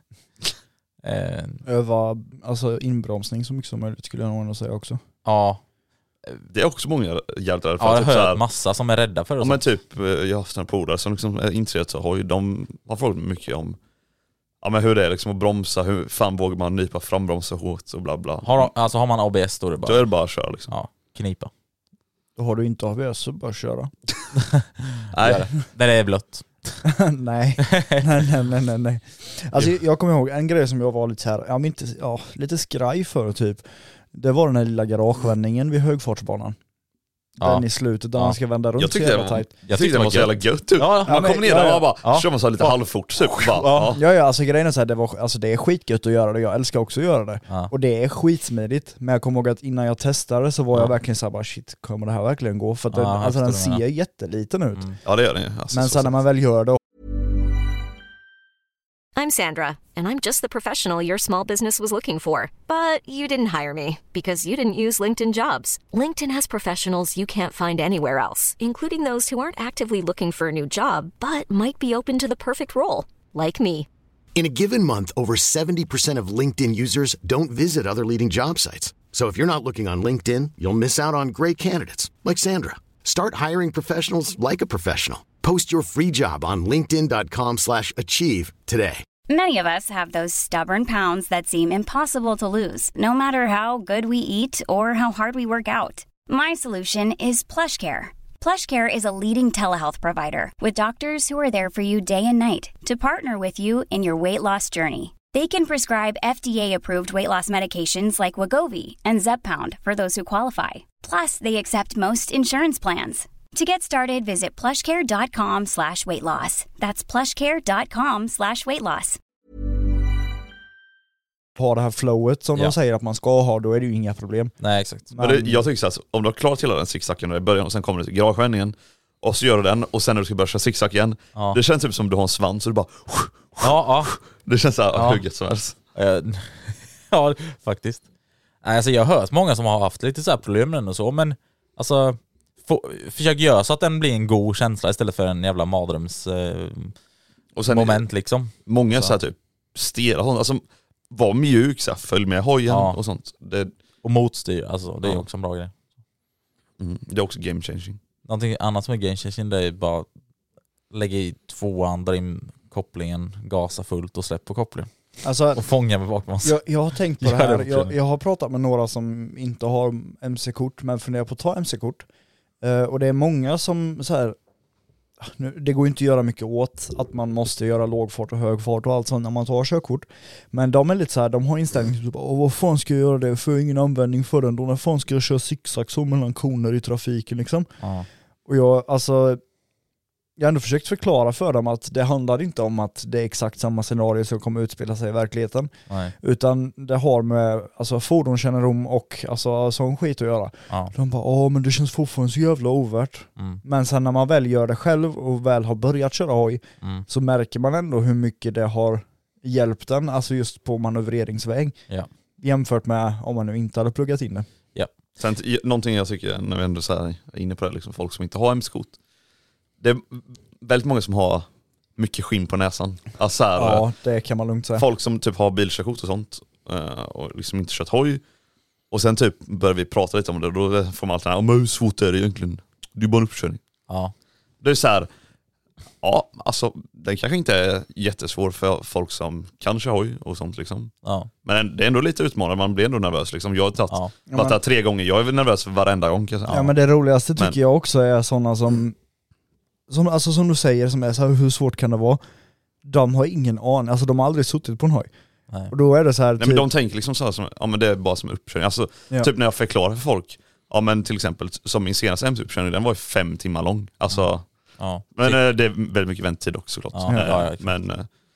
Öva alltså inbromsning så mycket som möjligt skulle jag nog säga också. Ja. Det är också många jävligt rädda för. Ja, jag har hört massa som är rädda för det. Ja, men typ, jag har haft en polare som liksom är intresserad så de har frågat mycket om men hur det är liksom att bromsa, hur fan vågar man nypa frambromsa hårt och bla bla. Har man ABS då är det bara att köra liksom. Ja, knipa. Då har du inte ABS så bara köra. Nej, det är blött. nej. Alltså jag kommer ihåg en grej som jag var lite här, lite skraj för typ. Det var den här lilla garagevändningen vid högfartsbanan. Den i slutet där man ska vända runt. Jag tyckte det var så jävla gött typ. Man kommer ner där och bara kör man så lite halvfort typ. Alltså grejen är så här, det är skitgött att göra det. Jag älskar också att göra det. Och det är skitsmidigt. Men jag kommer ihåg att innan jag testade så var jag verkligen så här bara shit, kommer det här verkligen gå? För att den ser jätteliten ut. Ja, det gör den. Men sen när man väl gör det. I'm Sandra, and I'm just the professional your small business was looking for. But you didn't hire me because you didn't use LinkedIn Jobs. LinkedIn has professionals you can't find anywhere else, including those who aren't actively looking for a new job, but might be open to the perfect role, like me. In a given month, over 70% of LinkedIn users don't visit other leading job sites. So if you're not looking on LinkedIn, you'll miss out on great candidates like Sandra. Start hiring professionals like a professional. Post your free job on linkedin.com/achieve today. Many of us have those stubborn pounds that seem impossible to lose, no matter how good we eat or how hard we work out. My solution is PlushCare. PlushCare is a leading telehealth provider with doctors who are there for you day and night to partner with you in your weight loss journey. They can prescribe FDA-approved weight loss medications like Wegovy and Zepbound for those who qualify. Plus, they accept most insurance plans. To get started, visit plushcare.com/weightloss. That's plushcare.com/weightloss. Har det här flowet som de säger att man ska ha, då är det ju inga problem. Nej, exakt. Men jag tycker så här, om du har klarat hela den zigzaggen i början och sen kommer du till garagevändningen och så gör du den och sen när du ska börja köra zigzag igen, det känns typ som du har en svans och du bara det känns så här hugget som helst. Ja, faktiskt. Alltså jag har hört många som har haft lite så här problem med den och så, men alltså försök göra så att den blir en god känsla istället för en jävla madrums och sen moment liksom. Många så här typ stela, alltså var mjuk så här, följ med hojen och sånt. Och motstyr, alltså det är också en bra grej. Det är också game changing. Någonting annat som är game changing, det är bara lägga i tvåan, dra in kopplingen, gasa fullt och släpp på kopplingen. Alltså, och fånga med bakom. Jag har tänkt på det här. Jag har pratat med några som inte har MC-kort men funderar på att ta MC-kort. Och det är många som så här, det går inte att göra mycket åt att man måste göra lågfart och högfart och allt sånt när man tar körkort. Men de är lite så här, de har inställning typ, vad fan ska jag göra det? För ingen användning för den då. När fan ska jag köra zigzag så mellan koner i trafiken liksom? Och jag har ändå försökt förklara för dem att det handlar inte om att det är exakt samma scenario som kommer utspela sig i verkligheten. Nej. Utan det har med fordonskännedom och sån skit att göra. Ja. De bara, men det känns fortfarande så jävla ovärt. Men sen när man väl gör det själv och väl har börjat köra hoj så märker man ändå hur mycket det har hjälpt den, alltså just på manövreringsväg. Ja. Jämfört med om man nu inte hade pluggat in det. Ja. Sen någonting jag tycker, när vi ändå är inne på det, liksom, folk som inte har MC-kort. Det är väldigt många som har mycket skinn på näsan. Alltså här, ja, det kan man lugnt säga. Folk som typ har bilkörkort och sånt och liksom inte kört hoj. Och sen typ börjar vi prata lite om det. Då får man alltid men hur svårt är det egentligen? Det är bara en uppkörning. Ja. Det är så här, ja, alltså den kanske inte är jättesvår för folk som kan köra hoj och sånt liksom. Ja. Men det är ändå lite utmanande, man blir ändå nervös liksom. Jag har varit 3 gånger, jag är nervös varenda gång. Ja, men det roligaste tycker jag också är sådana som du säger, som är så här, hur svårt kan det vara? De har ingen aning, alltså de har aldrig suttit på en hoj. Nej. Och då är det så här. Nej, men de tänker liksom så här, som, men det är bara som uppkörning. Alltså typ när jag förklarar för folk, men till exempel som min senaste MC-uppkörning, den var ju 5 timmar lång. Alltså, men det är väldigt mycket vänttid också såklart. Men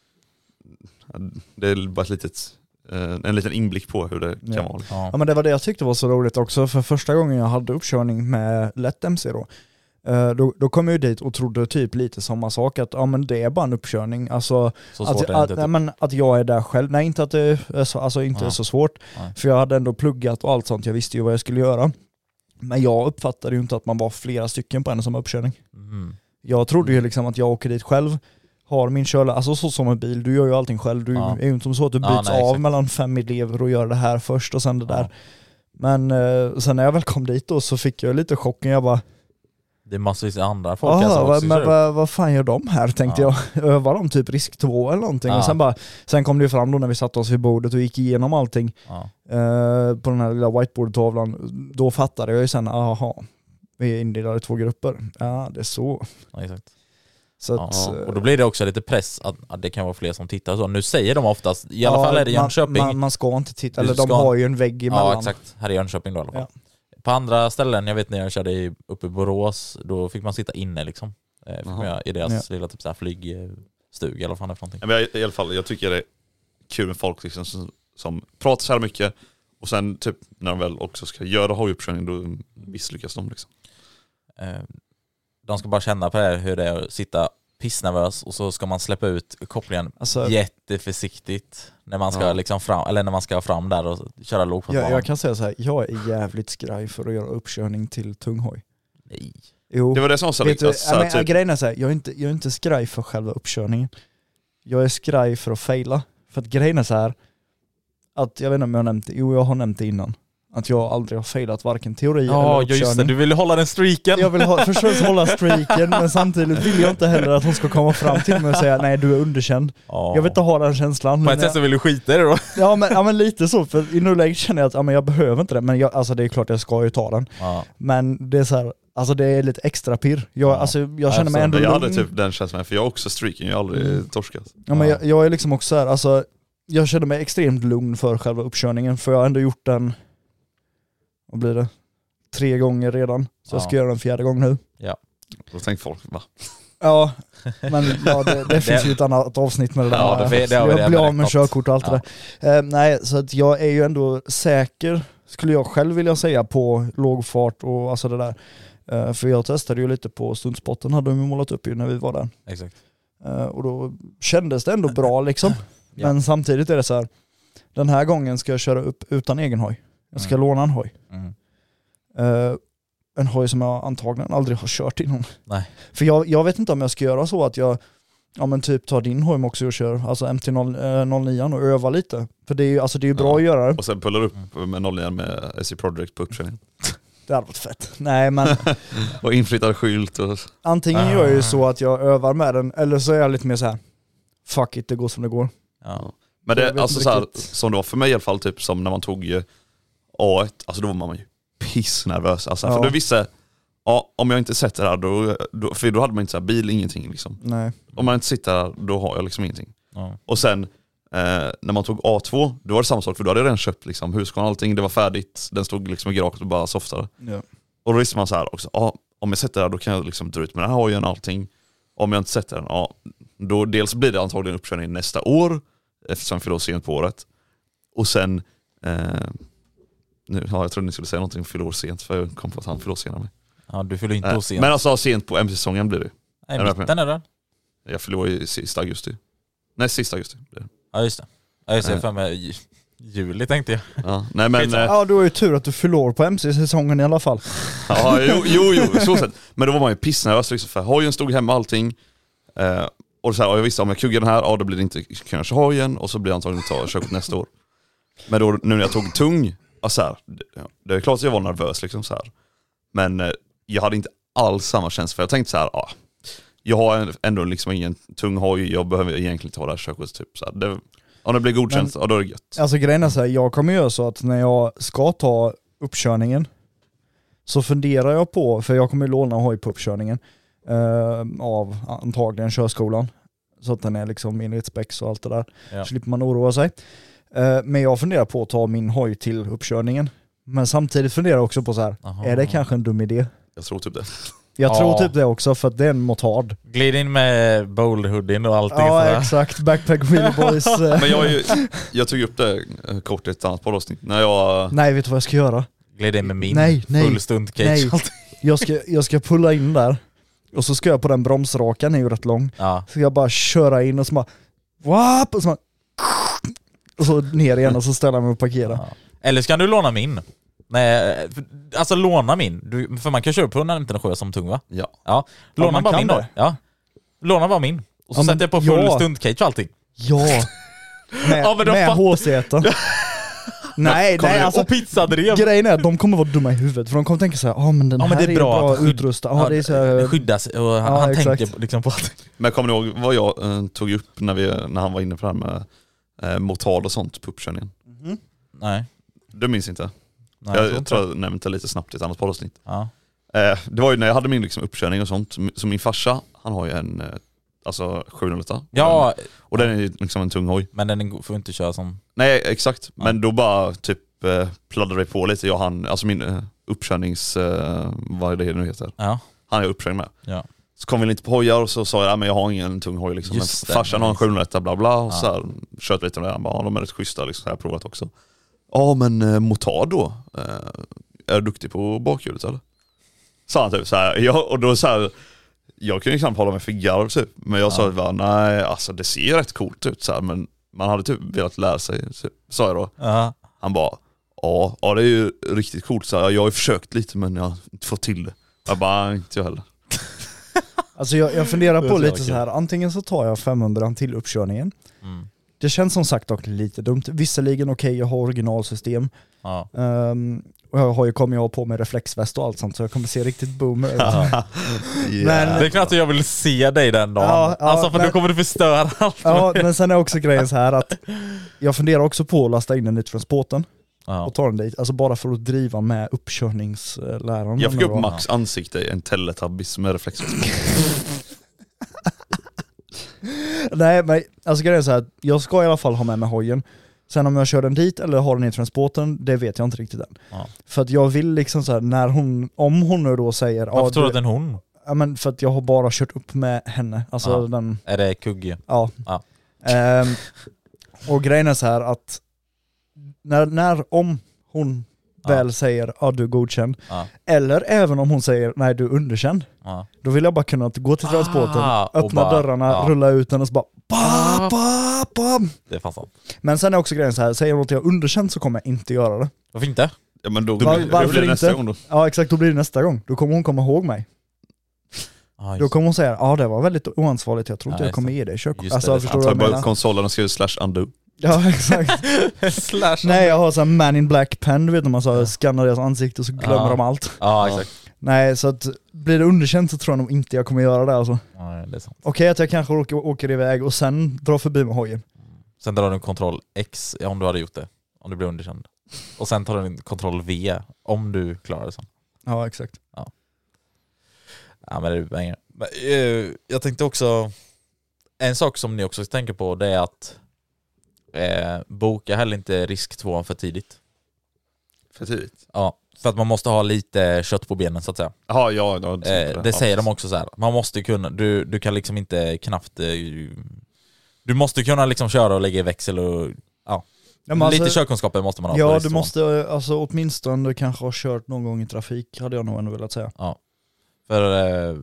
det är bara ett en liten inblick på hur det kan vara. Ja, men det var det jag tyckte var så roligt också, för första gången jag hade uppkörning med lätt MC då kom jag dit och trodde typ lite samma sak, att men det är bara en uppkörning, alltså att jag är där själv. Nej, inte att det är så, inte så svårt. Nej. För jag hade ändå pluggat och allt sånt, jag visste ju vad jag skulle göra. Men jag uppfattade ju inte att man var flera stycken på en som uppkörning. Jag trodde ju liksom att jag åker dit själv, har min körlärare, alltså så som en bil, du gör ju allting själv, du är ju inte som så att du byts av mellan 5 elever och gör det här först och sen det där. Men sen när jag väl kom dit då så fick jag lite chocken, jag bara, det är massvis andra folk också. Men vad fan gör de här, tänkte jag. Övar de typ risk 2 eller någonting? Och sen kom det ju fram då när vi satt oss vid bordet och gick igenom allting på den här lilla whiteboard-tavlan. Då fattade jag ju sen, vi är indelade i 2 grupper. Ja, det är så. Ja, exakt. Så att, och då blir det också lite press att det kan vara fler som tittar. Så nu säger de oftast, i alla fall är det Jönköping. Man ska inte titta, eller de har ju en vägg emellan. Ja, exakt. Här i Jönköping då i alla fall. Ja. På andra ställen, jag vet när jag körde uppe i Borås, då fick man sitta inne liksom. I deras lilla typ så här flygstuga eller vad fan det är för någonting. Men i alla fall, jag tycker det är kul med folk liksom, som pratar så här mycket och sen typ när de väl också ska göra hojuppkörning, då misslyckas de liksom. De ska bara känna på det, hur det är att sitta pissnervös och så ska man släppa ut kopplingen jätteförsiktigt när man ska liksom fram, eller när man ska fram där och köra lågfart. Jag kan säga så här, jag är jävligt skraj för att göra uppkörning till tung hoj. Nej. Jo. Det var det som sa typ. Grejen är så här, jag är inte skraj för själva uppkörningen. Jag är skraj för att faila. För att grejen är så här, att jag vet inte om jag har nämnt det. Jo, jag har nämnt det innan. Att jag aldrig har failat varken teori eller uppkörning. Ja, just det. Du vill hålla den streaken. Jag vill förstås hålla streaken, men samtidigt vill jag inte heller att hon ska komma fram till mig och säga nej, du är underkänd. Jag vill inte ha den känslan. På ett sätt så vill du skita i det då. Ja, men lite så. För i nuläget känner jag att jag behöver inte det. Men alltså, det är klart jag ska ju ta den. Men det är så här, alltså det är lite extra pirr. Jag känner mig ändå jag hade typ den känslan, för jag också streaken, jag har aldrig torskat. Ja, men jag är liksom också så här, alltså, jag känner mig extremt lugn för själva uppkörningen, för jag har ändå gjort den, vad blir det? 3 gånger redan. Så jag ska göra den 4:e gången nu. Ja. Då tänker folk, va? Ja, men det finns ju ett annat avsnitt med det där. Jag blir av med körkort och allt det där. Nej, så att jag är ju ändå säker, skulle jag själv vilja säga, på lågfart och alltså det där. För jag testade ju lite på Stundspotten, hade de ju målat upp ju när vi var där. Exakt. Och då kändes det ändå bra liksom. Men samtidigt är det så här, den här gången ska jag köra upp utan egen hoj. Jag ska låna en hoj. En hoj som jag antagligen aldrig har kört innan. Nej. För jag vet inte om jag ska göra så att jag typ tar din hoj också och kör alltså MT-09 och övar lite. För det är ju bra att göra det. Och sen pullar upp med 09 med SC Project på uppkörningen. Det hade varit fett. Nej, men och inflyttad skylt och antingen gör jag ju så att jag övar med den, eller så är jag lite mer så här, fuck it, det går som det går. Ja. Men det alltså så här, som det var för mig i alla fall, typ som när man tog A1, alltså då var man ju pissnervös. Alltså, för du visste, ja, om jag inte sätter här då för då hade man inte så här bil, ingenting liksom. Nej. Om man inte sitter här, då har jag liksom ingenting. Ja. Och sen när man tog A2, då var det samma sak, för då hade jag redan köpt liksom Husqvarna och allting, det var färdigt, den stod liksom i garaget och bara softade. Ja. Och då visste man så här också, om jag sätter där då kan jag liksom dra ut med den här hojen och allting. Om jag inte sätter den, då dels blir det antagligen uppkörning nästa år, eftersom jag fyller sent på året. Och sen jag trodde ni skulle säga någonting om fyller sent, för jag kom på att han fyller senare. Ja, du fyller inte sent. Men alltså sent på MC-säsongen blir det. Nej, mitten är det. Jag fyller i sista augusti. Nej, sista augusti. Ja, just det. Ja, just det, för mig juli tänkte jag. Ja, nej men... Ja, du har ju tur att du förlorar på MC-säsongen i alla fall. Ja, jo, så sätt. Men då var man ju pissnös liksom, för hojen stod hemma allting. Och så här, jag visste om jag kuggar den här, då blir det inte kanske hojen, och så blir jag antagligen ta körkort nästa år. Men då, nu när jag tog tung, så här, det är klart att jag var nervös liksom så här. Men jag hade inte alls samma känsla, för jag tänkte så här, jag har ändå liksom ingen tung hoj, jag behöver egentligen ta det här körkortet typ så här. Om det blir godkänt, då är det gött. Alltså grejen är så här, jag kommer göra så att när jag ska ta uppkörningen så funderar jag på, för jag kommer låna hoj på uppkörningen av antagligen körskolan, så att den är liksom enligt specs och allt det där. Ja. Slipper man oroa sig. Men jag funderar på att ta min hoj till uppkörningen. Men samtidigt funderar jag också på så här, är det kanske en dum idé? Jag tror typ det. Jag tror typ det också, för att det är en motard. Glid in med bowl-hoodien och allting. Ja, sådär. exakt. Backpack Wheelie Boys. Men jag tog upp det kort i ett annat poddavsnitt. När jag... Nej, vet du vad jag ska göra? Glid in med min Nej. full stunt-cage. Jag ska pulla in där. Och så ska jag på den bromsrakan, är ju rätt lång. Ja. Så jag bara köra in och så bara... Wap! Och så ner igen och så ställer jag mig och parkera. Ja. Eller ska du låna min? Nej, alltså låna min. För man kan köra på när inte den sjöar som tung, va? Ja. Låna man bara kan min då. det. Ja. Låna bara min. Och så Ja, sätter jag på full ja. stunt-cage och allting. Ja. Ja, men då med fattar- HC-1. Nej, alltså och pizzadrev. grejen är att de kommer vara dumma i huvudet, för de kommer tänka så här, men den Ja, här men det är bra att utrustad. Ja, det är så här, det skyddas och han exakt. tänker liksom på att... Men kommer ni ihåg vad jag tog upp när han var inne på det här med motard och sånt på uppkörningen? Nej. Du minns inte? Nej, Jag tror jag nämnde lite snabbt i ett annat poddavsnitt. Ja. Det var ju när jag hade min liksom uppkörning och sånt, så min farsa, han har ju en 708. Ja. Och den är ju liksom en tung hoj. Men den får inte köra som... Nej, exakt. Men då bara typ pladdrade vi på lite. Alltså min uppkörnings... vad är det nu heter? Ja. Han är uppkörning med. Ja. Så kom vi lite på hojar och så sa jag, men jag har ingen tung hoj liksom. Men Just det, farsan har en nice. 701 bla bla. Och så här, kört lite med det. Han bara, de är rätt schyssta liksom. Så jag har provat också. Ja, men motard då? Är du duktig på bakhjulet eller? Sa han typ så här. Ja, och då så här... Jag kunde ju knappt hålla mig för garv typ. Men jag sa bara, nej, alltså det ser ju rätt coolt ut så här, men man hade typ velat lära sig, typ, sa jag då. Ja. Han bara, ja det är ju riktigt coolt så här. Jag har ju försökt lite men jag har inte fått till det. Jag bara, inte jag heller. alltså jag funderar Det är på så lite kul. så här, antingen så tar jag 500 till uppkörningen. Det känns som sagt dock lite dumt. Visserligen okej, jag har originalsystem. Ja. Och jag kommer ju ha på mig reflexväst och allt sånt, så jag kommer se riktigt boomer ut. Men, Det är klart att jag vill se dig den dagen. Ja, alltså för men- då kommer du förstöra allt. ja, men sen är också grejen så här att jag funderar också på att lasta in den i transporten Ja. och ta den dit. Alltså bara för att driva med uppkörningsläraren. Jag fick upp Och- Max ansikte i en Teletubbies med reflexväst. Nej, men alltså grejen är så här, jag ska i alla fall ha med mig hojen. Sen om jag kör den dit eller har den i transporten, det vet jag inte riktigt än. Ja. För att jag vill liksom så här, när om hon nu då säger... Varför tror du att det är en hon? Ja, men för att jag har bara kört upp med henne. Alltså Ja. den... Är det kugge? Ja. Ja. Och grejen är så här att om hon väl säger du är godkänd, eller även om hon säger nej du är underkänd, då vill jag bara kunna gå till transporten, och öppna bara, dörrarna, rulla ut den och så bara Det är fan sant. Men sen är också grejen så här, säger hon att jag är underkänd så kommer jag inte göra det. Varför inte? Ja, men då Varför blir det nästa inte? gång då. Ja exakt, då blir det nästa gång. Då kommer hon komma ihåg mig. Då kommer hon säga, det var väldigt oansvarigt, jag tror inte Ja, jag kommer just ge dig körkort. Just det, Alltså, det är förstår Han du tar vad jag bara upp menar? konsolen och skriver /undo. Ja exakt. Nej, jag har sån här Man in Black pen, du vet när man så skannar deras ansikte och så glömmer de allt. Ja, exakt. Nej, så att blir det underkänt så tror jag nog inte jag kommer göra det alltså. Ja, det är sant. Okej, att jag kanske åker iväg och sen drar förbi med hojen. Sen drar du en kontroll X om du hade gjort det. Om du blir underkänd. Och sen tar du en kontroll V om du klarar det sen. Ja, exakt. Ja. Ja, men det är pengar. Jag tänkte också, en sak som ni också tänker på, det är att boka heller inte risk 2 för tidigt. För tidigt? Ja, för att man måste ha lite kött på benen så att säga. Aha, ja, det säger de också så här. Man måste kunna, du kan liksom inte knappt, du måste kunna liksom köra och lägga i växel och lite körkunskaper måste man ha. Ja, du måste alltså åtminstone kanske ha kört någon gång i trafik, hade jag nog ändå velat säga. Ja, för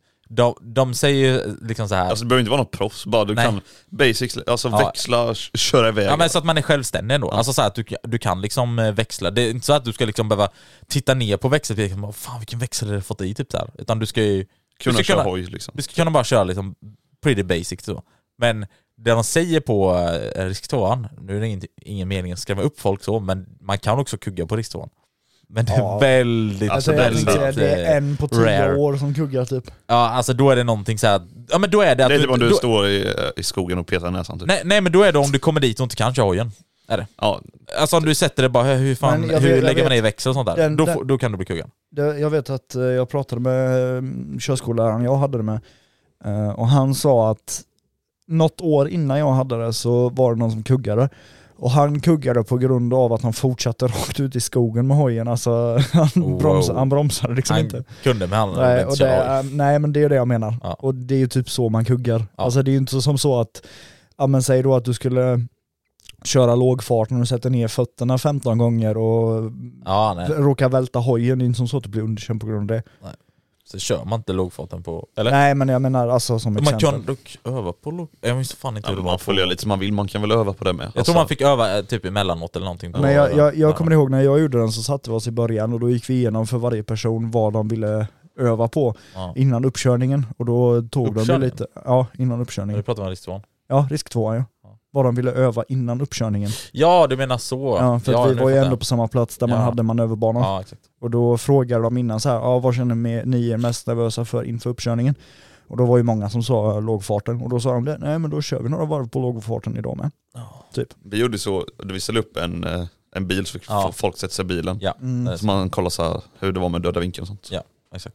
de säger ju liksom så här. Alltså det behöver inte vara något proffs, bara du kan basics, alltså växla, köra iväg. Ja, men så att man är självständig ändå. Alltså så här att du kan liksom växla. Det är inte så att du ska liksom behöva titta ner på växeln. Fan, vilken växel har du fått i typ så här. Utan du ska ju köra hoj liksom. Du ska kunna bara köra liksom pretty basic så. Men det de säger på risk-2, nu är det ingen mening att skrämma upp folk så, men man kan också kugga på risk-2. Men det är väldigt, alltså, väldigt det är en på 10 rare. år som kuggar typ. Ja, alltså då är det någonting så här. Ja, men då är det att det är typ om du står i skogen och petar näsan typ. Nej, men då är det om du kommer dit och inte kan köra hojen. Är det? Ja. Alltså om du sätter det bara, hur lägger man ner växel och sånt där? Då kan du bli kuggen. Jag vet att jag pratade med körskolläraren jag hade det med. Och han sa att något år innan jag hade det så var det någon som kuggade. Och han kuggade på grund av att han fortsatte rakt ut i skogen med hojen. Alltså han bromsade liksom han inte. Kunde med handen. Nej, men det är det jag menar. Ja. Och det är ju typ så man kuggar. Ja. Alltså det är ju inte som så att, ja men säg då att du skulle köra lågfart när du sätter ner fötterna 15 gånger och råkar välta hojen. Det är inte som så att du blir underkänd på grund av det. Nej. Så kör man inte lågfarten på, eller? Nej, men jag menar alltså som exempel. Man kan dock öva på jag minns fan inte hur det var. Man får göra lite som man vill, man kan väl öva på det med. Jag tror man fick öva typ emellanåt eller någonting. Men jag kommer ihåg när jag gjorde den så satte vi oss i början och då gick vi igenom för varje person vad de ville öva på innan uppkörningen. Och då tog de lite, innan uppkörningen. Vi pratade om risk 2. Ja, risk 2, ja. Vad de ville öva innan uppkörningen. Ja, du menar så. Ja, för att vi var ju ändå på samma plats där man hade manöverbanan. Ja, exakt. Och då frågade de innan så här, vad känner ni er mest nervösa för inför uppkörningen? Och då var ju många som sa lågfarten. Och då sa de det, nej men då kör vi några varv på lågfarten idag med. Typ. Vi gjorde så, vi ställde upp en bil så folk sätter sig i bilen. Ja. Så man kollar så här, hur det var med döda vinkeln och sånt. Ja, exakt.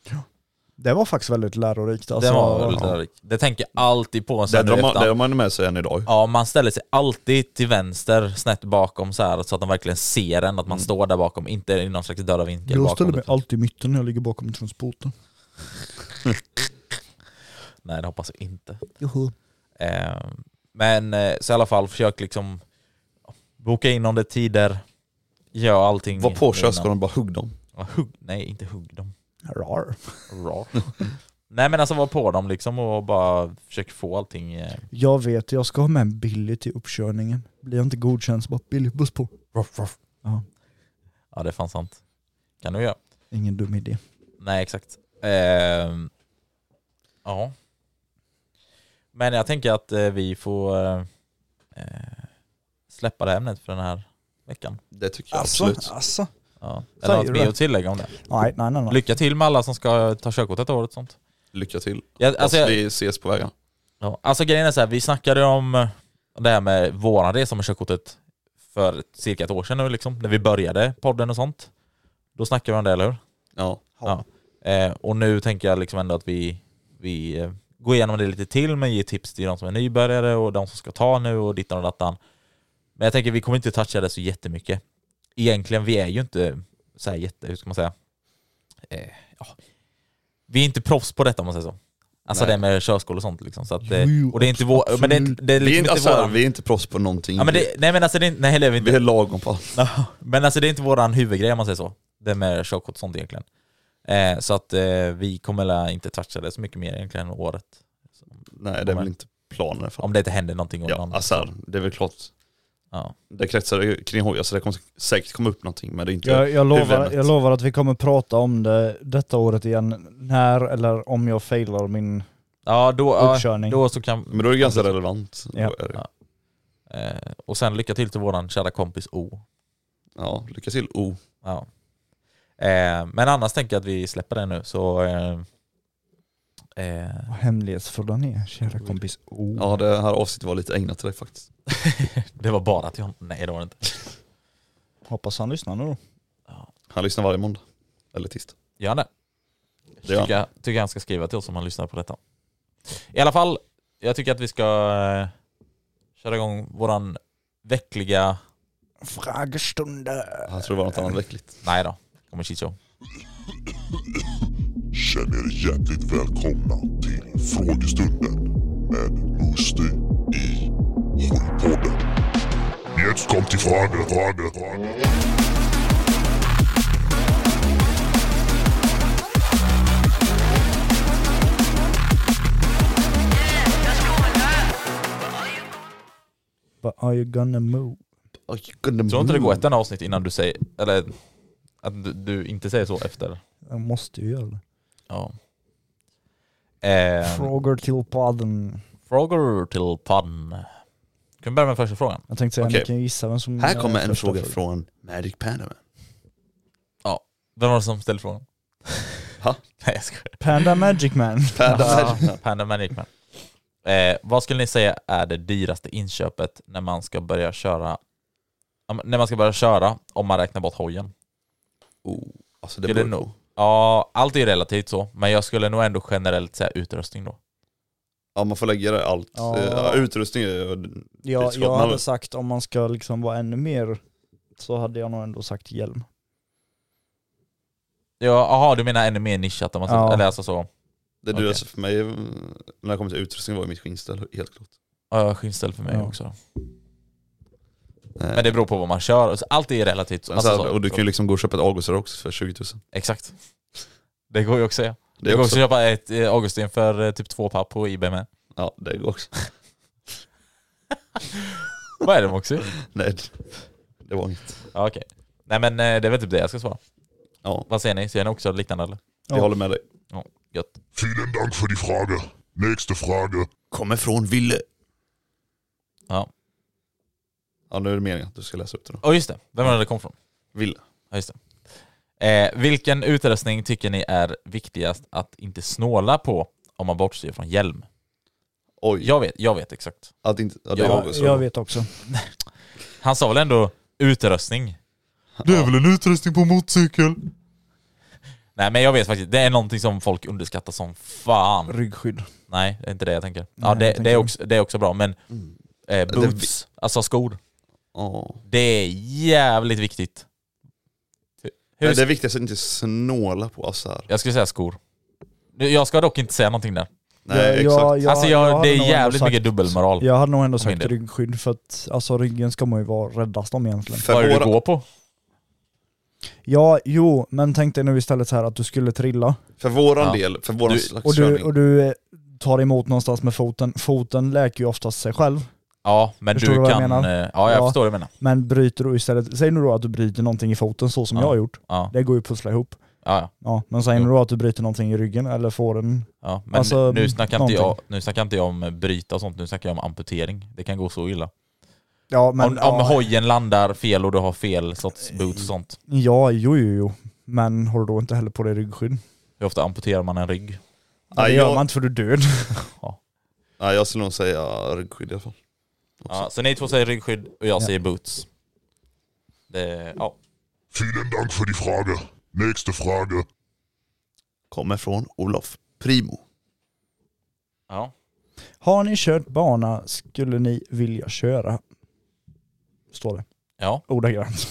Det var faktiskt väldigt lärorikt. Alltså, det var väldigt lärorikt. Det tänker jag alltid på. Det har man med sig än idag. Ja, man ställer sig alltid till vänster, snett bakom så här, så att de verkligen ser en, att man står där bakom, inte i någon slags döda vinkel. Jag ställer mig alltid i mitten när jag ligger bakom transporten. Nej, det hoppas jag inte. Men så i alla fall, försök liksom boka in om det tider, gör allting. Var på körskolan, bara hugg dem. Nej, inte hugg dem. Rar. Nej, men alltså var på dem liksom och bara försöka få allting. Jag vet, jag ska ha med en Billy till uppkörningen. Blir jag inte godkänd så bara Billy, buss på. Ruff. Ja, det är fan sant. Kan du göra. Ingen dum idé. Nej, exakt. Ja. Men jag tänker att vi får släppa det ämnet för den här veckan. Det tycker jag absolut. Ja. Eller något mer att tillägga om det. Nej. Lycka till med alla som ska ta körkort ett år och sånt. Lycka till. Vi ses på vägen. Ja, alltså grejen är så här, vi snackade om det här med våran resa med körkortet för cirka ett år sedan nu liksom, när vi började podden och sånt. Då snackade vi om det, eller hur? Ja. Och nu tänker jag liksom ändå att vi går igenom det lite till, men ger tips till de som är nybörjare och de som ska ta nu och dittan och dattan. Men jag tänker vi kommer inte toucha det så jättemycket. Egentligen, vi är ju inte så här hur ska man säga? Vi är inte proffs på detta, om man säger så. Alltså det med körskola och sånt liksom, så att och det är inte vår, men det är liksom inte våran. Vi är inte proffs på någonting. Ja, men nej, men alltså det är inte. Vi är lagom på allt. Men alltså det är inte våran huvudgrej, om man säger så. Det med körkort och sånt egentligen. Så att vi kommer inte toucha det så mycket mer egentligen året. Nej, det är väl inte planen för. Om det inte händer någonting. Alltså det är väl klart. Ja. Det kretsar kring hojar, så det kommer säkert komma upp någonting, men det är inte jag lovar att vi kommer prata om det detta året igen, när eller om jag failar min uppkörning. Då så kan, men då är det ganska relevant. Ja. Och sen lycka till våran kära kompis O. Ja, lycka till O. Ja. Men annars tänker jag att vi släpper det nu, så hemlighetsfulla ner, kära kompis O. Ja, det här avsnittet var lite ägnat till dig faktiskt. Det var bara till honom. Nej, det var det inte. Hoppas han lyssnar nu då. Han lyssnar varje måndag. Eller tisdag. Gör det. Tycker han ska skriva till oss om han lyssnar på detta. I alla fall, jag tycker att vi ska köra igång våran veckliga frågestunde. Jag tror det var något annat veckligt. Nej då, kommer Chicho. Känner er hjärtligt välkomna till frågestunden med Musti i Hojpodden. Jetzt kommt die Frage. But are you gonna move? Jag tror inte det går ett enda avsnitt innan du säger, eller att du inte säger så efter. Jag måste ju göra det. Ja. Frågor till podden. Frågor till podden. Kan vi börja med första frågan? Jag tänkte säga, Okej. ni kan gissa vem som... Här kommer en första fråga från Magic Panda. Ja. Vem var det som ställde frågan? Ha? Nej, jag skojar. Panda Magic Man. Panda Magic Man. Vad skulle ni säga är det dyraste inköpet när man ska börja köra? När man ska börja köra, om man räknar bort hojen. Alltså det beror nog. Ja, allt är relativt så. Men jag skulle nog ändå generellt säga utrustning då. Ja, man får lägga det allt. Ja. Utrustning är Jag hade sagt, om man ska liksom vara ännu mer, så hade jag nog ändå sagt hjälm. Ja, aha, du menar ännu mer nischat om man säger, eller alltså så. Det dyraste för mig när det kommer till utrustning var ju mitt skinnställ, helt klart. Ja, skinnställ för mig också. Men det beror på vad man kör. Allt är relativt. Och du kan ju liksom gå och köpa ett Augustin också för 20 000. Exakt. Det går ju också, ja. Det går också att köpa ett Augustin för typ 2 papp på eBay med. Ja, det går också. Vad är det också? Nej, det var inget. Ja, okej. Nej, men det är väl typ det jag ska svara. Ja. Vad säger ni? Ser ni också liknande eller? Jag håller med dig. Ja, gött. Vielen Dank för die Frage. Nächste Frage. Kommer från Ville. Ja. Ja, nu är det meningen att du ska läsa upp det då. Och just det. Vem var det kom från? Ville. Ja, just det. Vilken utrustning tycker ni är viktigast att inte snåla på om man bortser från hjälm? Oj. Jag vet exakt. Att inte, Jag vet också. Han sa väl ändå utrustning? Det är väl en utrustning på motorcykel? Nej, men jag vet faktiskt. Det är någonting som folk underskattar som fan. Ryggskydd. Nej, det är inte det jag tänker. Ja, Nej, det är också bra, men boots, alltså skor. Det är jävligt viktigt. Det är viktigt att inte snåla på oss här. Jag skulle säga skor. Jag ska dock inte säga någonting där. Nej, exakt. Alltså det är jävligt mycket dubbelmoral. Jag hade nog ändå sagt ryggskydd, för att alltså, ryggen ska man ju vara räddast om egentligen. Vad är det du går på? Ja, jo, men tänk dig nu istället så här att du skulle trilla. För våran del, för våran slags körning. Och du tar emot någonstans med foten. Foten läker ju oftast sig själv. Ja, men förstår du kan... Ja, jag förstår vad du menar. Men bryter du istället... Säg nu då att du bryter någonting i foten så som jag har gjort. Ja. Det går ju att pussla ihop. Ja. Men säg nu då att du bryter någonting i ryggen eller får en... Ja, men alltså, nu snackar inte jag om bryta och sånt. Nu snackar jag om amputering. Det kan gå så illa. Ja, men, om hojen landar fel och du har fel sorts boots och sånt. Ja, jo. Men har du då inte heller på dig ryggskydd? Hur ofta amputerar man en rygg? Det gör man inte för du är död. Ja, jag skulle nog säga ryggskydd i alla fall. Ja, så ni två säger ryggskydd och jag säger boots. Vielen Dank för die Frage. Nächste Frage. Kommer från Olof Primo. Ja. Har ni kört bana skulle ni vilja köra? Står det. Ja. Ordagrant.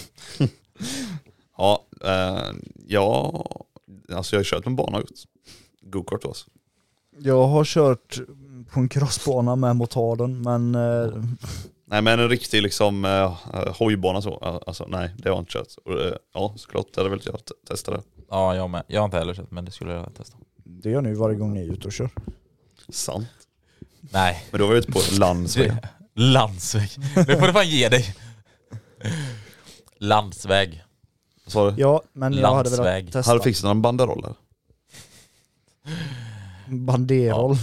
Alltså jag har kört en bana ut. Go-kart då alltså. Jag har kört på en crossbana med motorn, men... Nej, men en riktig liksom hojbana så. Alltså nej, det har jag inte kört. Ja, såklart, det hade väl jag testa det. Ja, jag med. Jag har inte heller kört, men det skulle jag testa. Det gör ni varje gång ni är ute och kör. Sant. Nej. Men då var vi ute på landsväg. Landsväg. Nu får du fan ge dig. Landsväg. Ja, men jag hade velat testa. Hade du fixat en banderoll? Banderoll.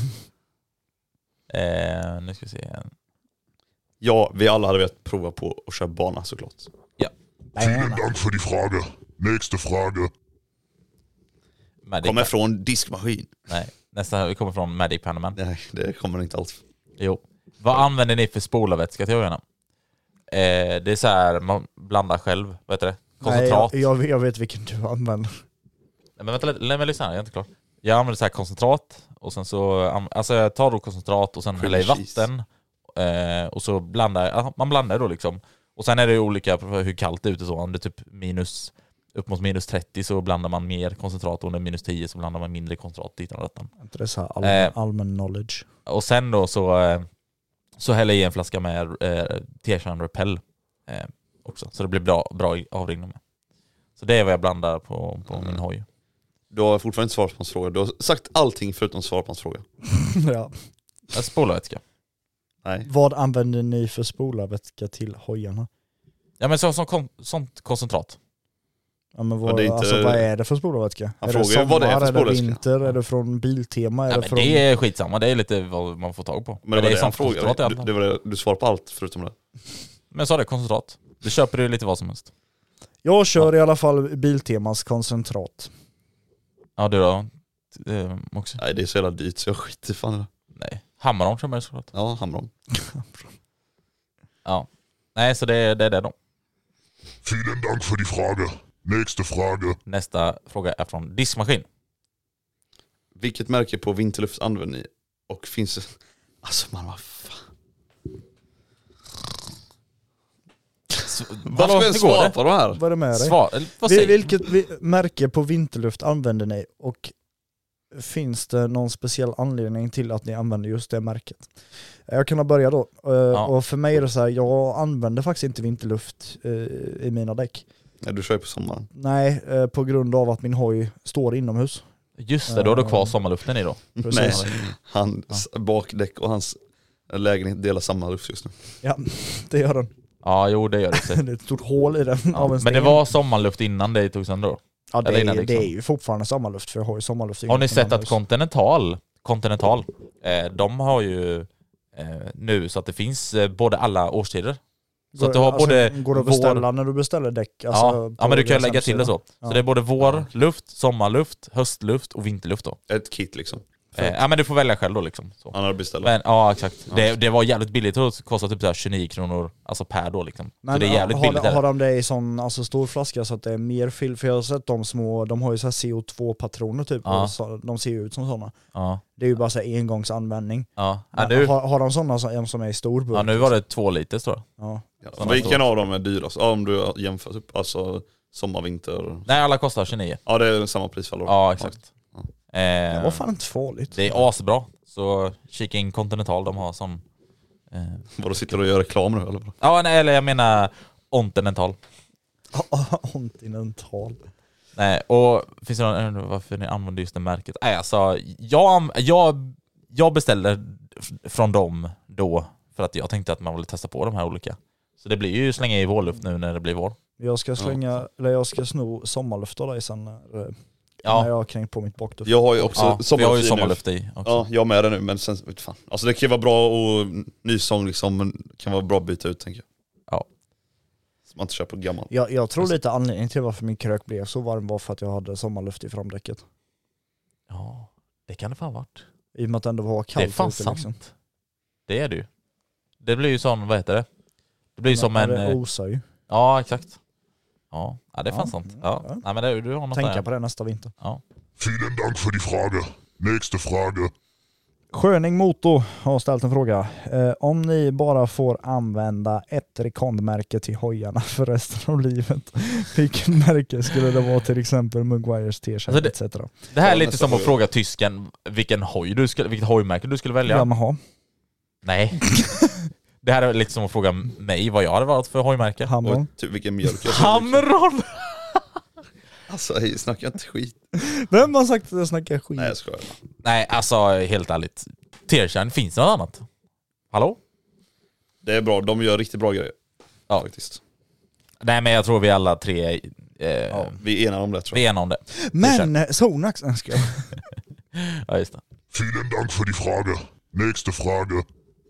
Ja. Nu ska vi se. Ja, vi alla hade velat prova på att köra bana såklart. Ja. Vielen Dank för die Frage. Nächste Frage. Kommer från diskmaskin. Nej, nästa kommer från Magic Panaman. Nej, det kommer inte alls. Jo. Vad använder ni för spolarvätska till ögonen? Det är så här, man blandar själv, vad heter det? Koncentrat. Nej, jag vet vilken du använder. Nej, men vänta, lämna lyssna, jag är inte klar. Jag använder så här koncentrat. Och sen så, alltså jag tar då koncentrat och sen häller i vatten. Och så man blandar då liksom. Och sen är det olika hur kallt det är ute så. Om det är typ upp mot minus 30 så blandar man mer koncentrat. Och under minus 10 så blandar man mindre koncentrat. Inte det så här allmän knowledge. Och sen då så häller jag i en flaska med T-Shine Repel också. Så det blir bra avringning med. Så det är vad jag blandar på min hoj. Du har fortfarande inte svarat på hans fråga. Du har sagt allting förutom svar på hans fråga. Ja. Spolarvätska. Nej. Vad använder ni för spolarvätska till hojarna? Ja men sånt koncentrat. Ja, men det är inte... vad är det för spolarvätska? Han är frågar det sommar, vad det är för spolarvätska. Är det vinter, är det från Biltema? Ja, men det är skitsamma, det är lite vad man får tag på. Men det är sånt koncentrat. Du svarar på allt förutom det. Men jag sa det, koncentrat. Du köper ju lite vad som helst. Jag kör i alla fall Biltemas koncentrat. Ja, du då? Också. Nej, det är så jävla dyrt så jag skiter fan i det. Nej, Hammaron kör man såklart. Ja, Hammaron. Ja. Nej, så det är det då. Vielen Dank für die Frage. Nächste Frage. Nästa fråga är från diskmaskin. Vilket märke på vinterluft använder ni? Och finns det... Alltså man, vad fan. Vad ska jag svara på de här? Vad är det med dig? Vilket märke på vinterluft använder ni? Och finns det någon speciell anledning till att ni använder just det märket? Jag kan börja då. Och för mig är det så här, jag använder faktiskt inte vinterluft i mina däck. Nej, du kör ju på sommaren. Nej, på grund av att min hoj står inomhus. Just det, då har du kvar sommarluften i då. Precis. Nej, hans bakdäck och hans lägenhet delar samma luft just nu. Ja, det gör den. Ja, jo det gör det. Det är ett stort hål i den av en sten. Men det var sommarluft innan det tog sönder då? Ja, det är ju fortfarande sommarluft, för jag har ju sommarluft. Har ni sett att Continental, de har ju nu så att det finns både alla årstider. Så att du har både går det att beställa när du beställer däck? Alltså, ja men du kan lägga till det så. Ja. Så det är både vårluft, sommarluft, höstluft och vinterluft då. Ett kit liksom. Ja men du får välja själv då liksom. Så. Han har beställt. Men, ja exakt. Ja. Det var jävligt billigt, det kostar typ så här 29 kronor alltså per då liksom. Men så det är jävligt billigt. Har de det i sån alltså, stor flaska så att det är mer fyll? För jag har sett de små, de har ju så här CO2-patroner typ. Ja. Och de ser ju ut som sådana. Ja. Det är ju bara så här engångsanvändning. Ja. Har de sådana som är i stor burk? Ja nu var det 2 liter tror jag. Ja. Ja, vilken av dem är dyrast? Ja, om du jämför typ, alltså sommar, vinter. Nej, alla kostar 29. Ja, det är samma prisfall då. Ja, exakt. Ja. Det var fan inte farligt. Det är asbra. Så kika in Continental, de har sån... Vadå, sitter du och gör reklam nu eller? Ja, nej, eller jag menar Continental. Continental. Nej, och finns det någon, varför ni använder just det märket? Nej, alltså, jag beställde från dem då för att jag tänkte att man ville testa på de här olika. Så det blir ju slänga i vårluft nu när det blir vår. Jag ska sno sommarluft av dig sen när jag har kränkt på mitt bakluft. Jag har ju också sommarluft i också. Ja, jag med det nu, men sen vet fan. Alltså det kan ju vara bra och ny sång liksom, men kan vara bra att byta ut tänker jag. Ja. Så man inte köper gammal. Jag tror lite anledningen till varför min krök blev så varm var för att jag hade sommarluft i framdäcket. Ja, det kan det fan varit. I och med att det ändå var kallt. Det är fan ute, sant. Liksom. Det är det ju. Det blir ju sån, vad heter det? Det blir som en... Det osar ju. Ja, exakt. Ja, det är fan sant. Ja. Nej, men du har något tänka där. på det nästa vinter. Ja. Vielen Dank für die Frage. Nächste Frage. Sköning Motor har ställt en fråga. Om ni bara får använda ett rekondmärke till hojarna för resten av livet, vilket märke skulle det vara, till exempel Mugwires, T-shirt etc? Det här är lite som att fråga tysken vilket hojmärke du skulle välja. Yamaha. Nej. Det här är lite som att fråga mig vad jag hade varit för hojmärke. Hamron. Typ vilken mjölk jag Hamron! Alltså, jag snackar inte skit. Vem har sagt att jag snackar skit? Nej, jag skojar. Nej, alltså helt ärligt. T-shirt, finns det något annat? Hallå? Det är bra, de gör riktigt bra grejer. Ja. Faktiskt. Nej, men jag tror vi alla tre... vi är ena om det, tror jag. Vi är ena om det. Men, Sonax, ja, just det. Vielen Dank für die Frage. Nächste Frage.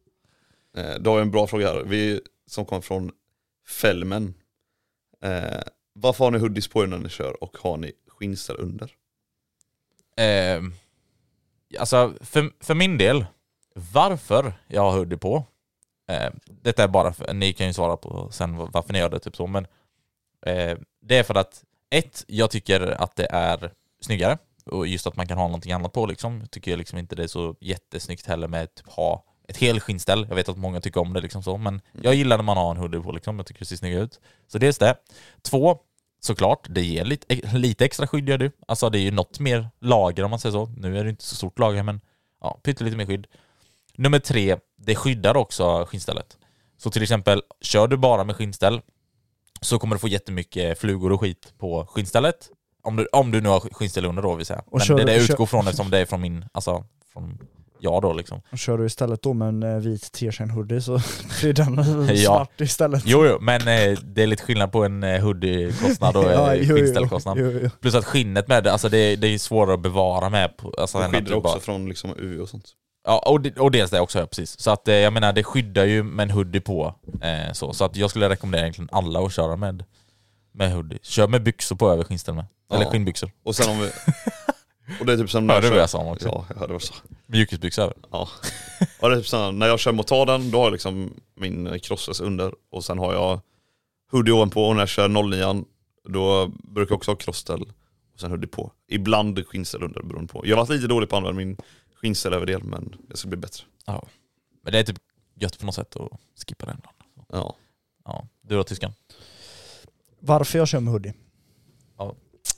Då har jag en bra fråga här. Vi som kommer från Fällmen. Varför har ni hoodies på er när ni kör och har ni skinsar under? Alltså för min del, varför jag har hoodie på, detta är bara för, ni kan ju svara på sen varför ni gör det typ så, men det är för att jag tycker att det är snyggare Och just att man kan ha någonting annat på liksom. Tycker jag liksom inte det är så jättesnyggt heller med typ ha ett helt skinnställ. Jag vet att många tycker om det liksom så, men jag gillar när man har en hoodie på liksom. Jag tycker det ser snyggt ut. Så dels det. 2, såklart, det ger lite extra skydd gör det. Alltså det är ju något mer lager om man säger så. Nu är det inte så stort lager, men ja, pyttelite mer skydd. Nummer 3, det skyddar också skinnstället. Så till exempel, kör du bara med skinnställ så kommer du få jättemycket flugor och skit på skinnstället. Om du nu har skinnställ under då, vill säga. Men det utgår från eftersom det är från min, alltså från jag då liksom. Och kör du istället då med en vit t-shirt hoodie så blir den svart istället. Jo, men det är lite skillnad på en hoodie-kostnad och skinnställkostnad. Jo. Plus att skinnet med det, alltså det är svårare att bevara med. Alltså, det skyddar också från liksom UV och sånt. Ja, och dels det också, precis. Så att jag menar, det skyddar ju med en hoodie på. Så att jag skulle rekommendera egentligen alla att köra med hoodie. Kör med byxor på över skinnställ med. Eller skinnbyxor. Och sen om vi... Och det är typ som när jag sa också. Ja, jag hörde vad så. Mjukisbyxor över. Ja. Och det är typ så när jag kör motaden, då har jag liksom min crosses under. Och sen har jag hoodie ovanpå. Och när jag kör 09, då brukar jag också ha crossställ. Och sen hoodie på. Ibland skinnställ under, beroende på. Jag har varit lite dålig på att använda min skinnställ över del, men det ska bli bättre. Ja. Men det är typ gött på något sätt att skippa den. Ja. Ja. Du då, tyskan? Varför jag kör med hoodie? Ja.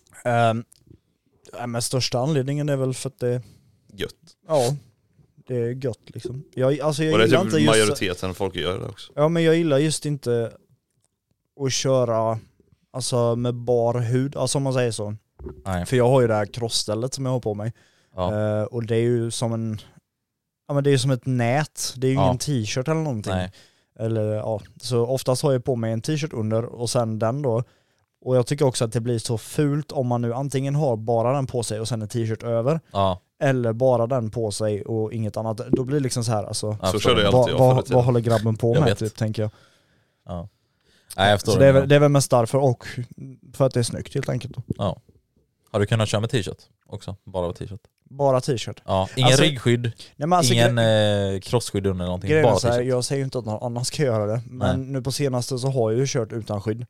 Men största anledningen är väl för att det är gött. Ja, det är gött liksom. Jag och det gillar är typ inte just... majoriteten folk gör det också. Ja, men jag gillar just inte att köra alltså med bar hud, alltså om man säger så. Nej. För jag har ju det här crossstället som jag har på mig. Ja. Och det är ju som en... Ja, men det är som ett nät. Det är ju ingen t-shirt eller någonting. Nej. Eller, ja. Så oftast har jag på mig en t-shirt under och sen den då. Och jag tycker också att det blir så fult om man nu antingen har bara den på sig och sen en t-shirt över. Ja. Eller bara den på sig och inget annat. Då blir det liksom så här. Alltså, så kör det alltid. Vad håller grabben på med typ, tänker jag. Ja. Nej, jag förstår så det är väl mest därför och för att det är snyggt helt enkelt. Då. Ja. Har du kunnat köra med t-shirt också? Bara t-shirt? Bara t-shirt. Ja, ingen ryggskydd, nej, men alltså, ingen crossskydd under någonting. Bara så här, jag säger ju inte att någon annan ska göra det. Men nu på senaste så har jag ju kört utan skydd.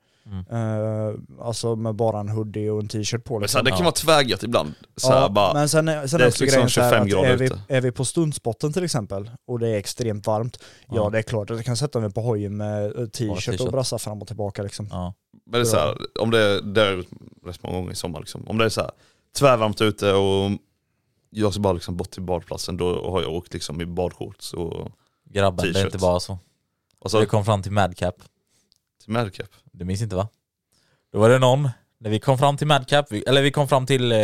Alltså med bara en hoodie och en t-shirt på. Liksom. Men det kan vara tvärgött ibland. Så här, bara, men sen är också liksom grejen så här att är vi på stundspotten till exempel och det är extremt varmt. Ja, det är klart att jag kan sätta mig på hojen med t-shirt och brassa fram och tillbaka liksom. Ja. Men det är så här, om det är rätt många gånger i sommar liksom. Om det är så här tvärvarmt ute och jag ska bara liksom bort till badplatsen, då har jag åkt liksom i badshorts och grabben, t-shirt. Det är inte bara så. Och så det kom fram till Madcap. Till Madcap? Du minns inte, va? Då var det någon, när vi kom fram till Madcap, eller vi kom fram till,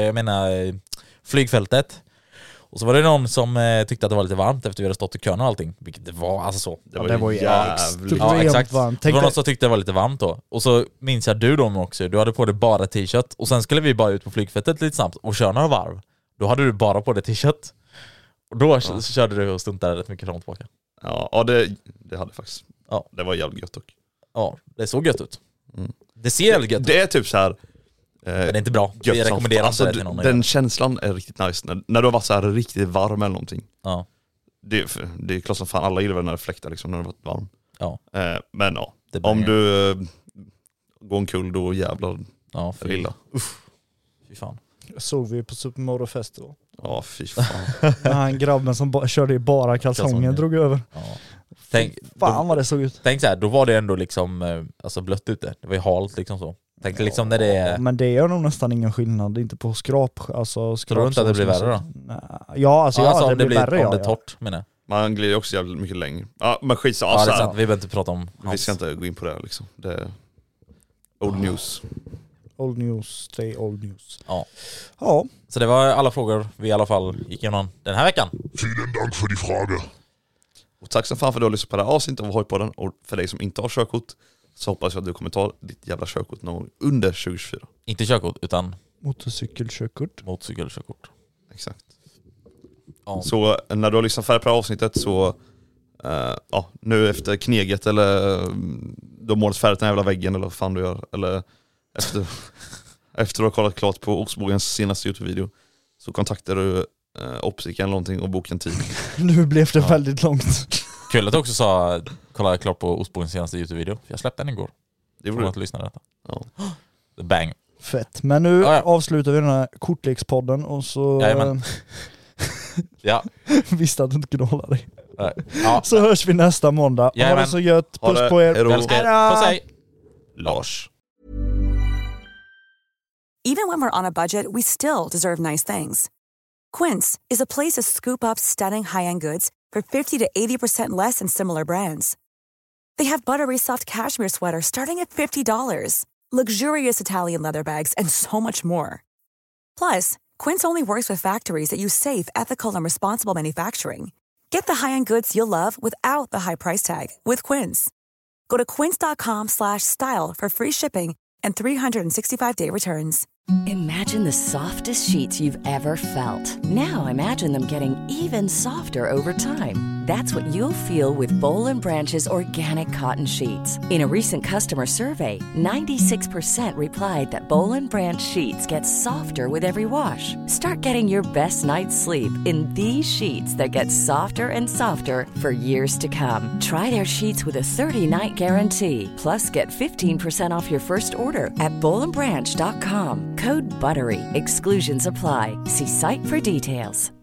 flygfältet. Och så var det någon som tyckte att det var lite varmt efter vi hade stått i kön och allting. Vilket det var, alltså så. Det var jävligt varmt. Det var någon som tyckte det var lite varmt då. Och så minns jag du då också, du hade på dig bara t-shirt. Och sen skulle vi bara ut på flygfältet lite snabbt och köra några varv. Då hade du bara på dig t-shirt. Och då körde du och stuntade rätt mycket fram och tillbaka. Ja, det hade faktiskt. Ja. Det var jävligt gött dock. Ja, det såg gött ut. Det ser jävligt gött ut. Det är typ så här. Men det är inte bra. Jag rekommenderar alltså, det till någon. Den känslan är riktigt nice. När du har varit så här riktigt varm eller någonting. Ja. Det är klart som fan, alla gillar väl när det fläktar liksom, när det har varit varm. Ja. Men ja, om du går omkull då jävlar lilla. Fy fan. Såg vi på Supermoto Festival. Ja, fy fan. Han grabben som körde i bara kalsonger drog över. Ja. Fan vad det såg ut. Tänk så här, då var det ändå liksom alltså blött ute. Det var ju halt liksom så. Tänk liksom när det är... Men det är nog nästan ingen skillnad, inte på skrap. Alltså skrap. Tror du inte att det blir värre då? Ja, alltså det blir blir värre. Om det är torrt, menar jag. Man glider också jävligt mycket längre. Ja, men skit så. Ja, det är sant. Vi behöver inte prata om Vi ska inte gå in på det liksom. Det är old news. Old news, stay old news. Ja. Så det var alla frågor vi i alla fall gick igenom den här veckan. Vielen Dank för de frågor. Och tack så fan för att du har lyssnat på det här avsnittet av Hojpodden. Och för dig som inte har körkort så hoppas jag att du kommer ta ditt jävla körkort någon under 2024. Inte körkort, utan motorcykelkörkort. Exakt. Ja. Så när du har lyssnat färdigt på det här avsnittet så nu efter kneget eller du har målat färdigt den här jävla väggen eller vad fan du gör, eller efter att du har kollat klart på Ostbågens senaste YouTube-video så kontaktar du Opsiken eller någonting och bokar en tid. Nu blev det väldigt långt. Kul att du också sa kolla klart på Ostbågens senaste YouTube-video. Jag släppte den igår. Det får var att lyssna på detta. Ja. The bang. Fett. Men nu Ja. avslutar vi den här kortlekspodden och så... Jajamän. Ja. Visste att du inte kunde hålla dig. Ja. Så hörs vi nästa måndag. Ha Jajamän. det så gött. Ha Puss det. på er. Hej då. Jag älskar er. Puss, hej. Lars. Even when we're on a budget, we still deserve nice things. Quince is a place to scoop up stunning high-end goods for 50 to 80% less than similar brands. They have buttery soft cashmere sweaters starting at $50, luxurious Italian leather bags, and so much more. Plus, Quince only works with factories that use safe, ethical, and responsible manufacturing. Get the high-end goods you'll love without the high price tag with Quince. Go to quince.com/style for free shipping and 365-day returns. Imagine the softest sheets you've ever felt. Now imagine them getting even softer over time. That's what you'll feel with Boll & Branch's organic cotton sheets. In a recent customer survey, 96% replied that Boll & Branch sheets get softer with every wash. Start getting your best night's sleep in these sheets that get softer and softer for years to come. Try their sheets with a 30-night guarantee. Plus, get 15% off your first order at bollandbranch.com. Code BUTTERY. Exclusions apply. See site for details.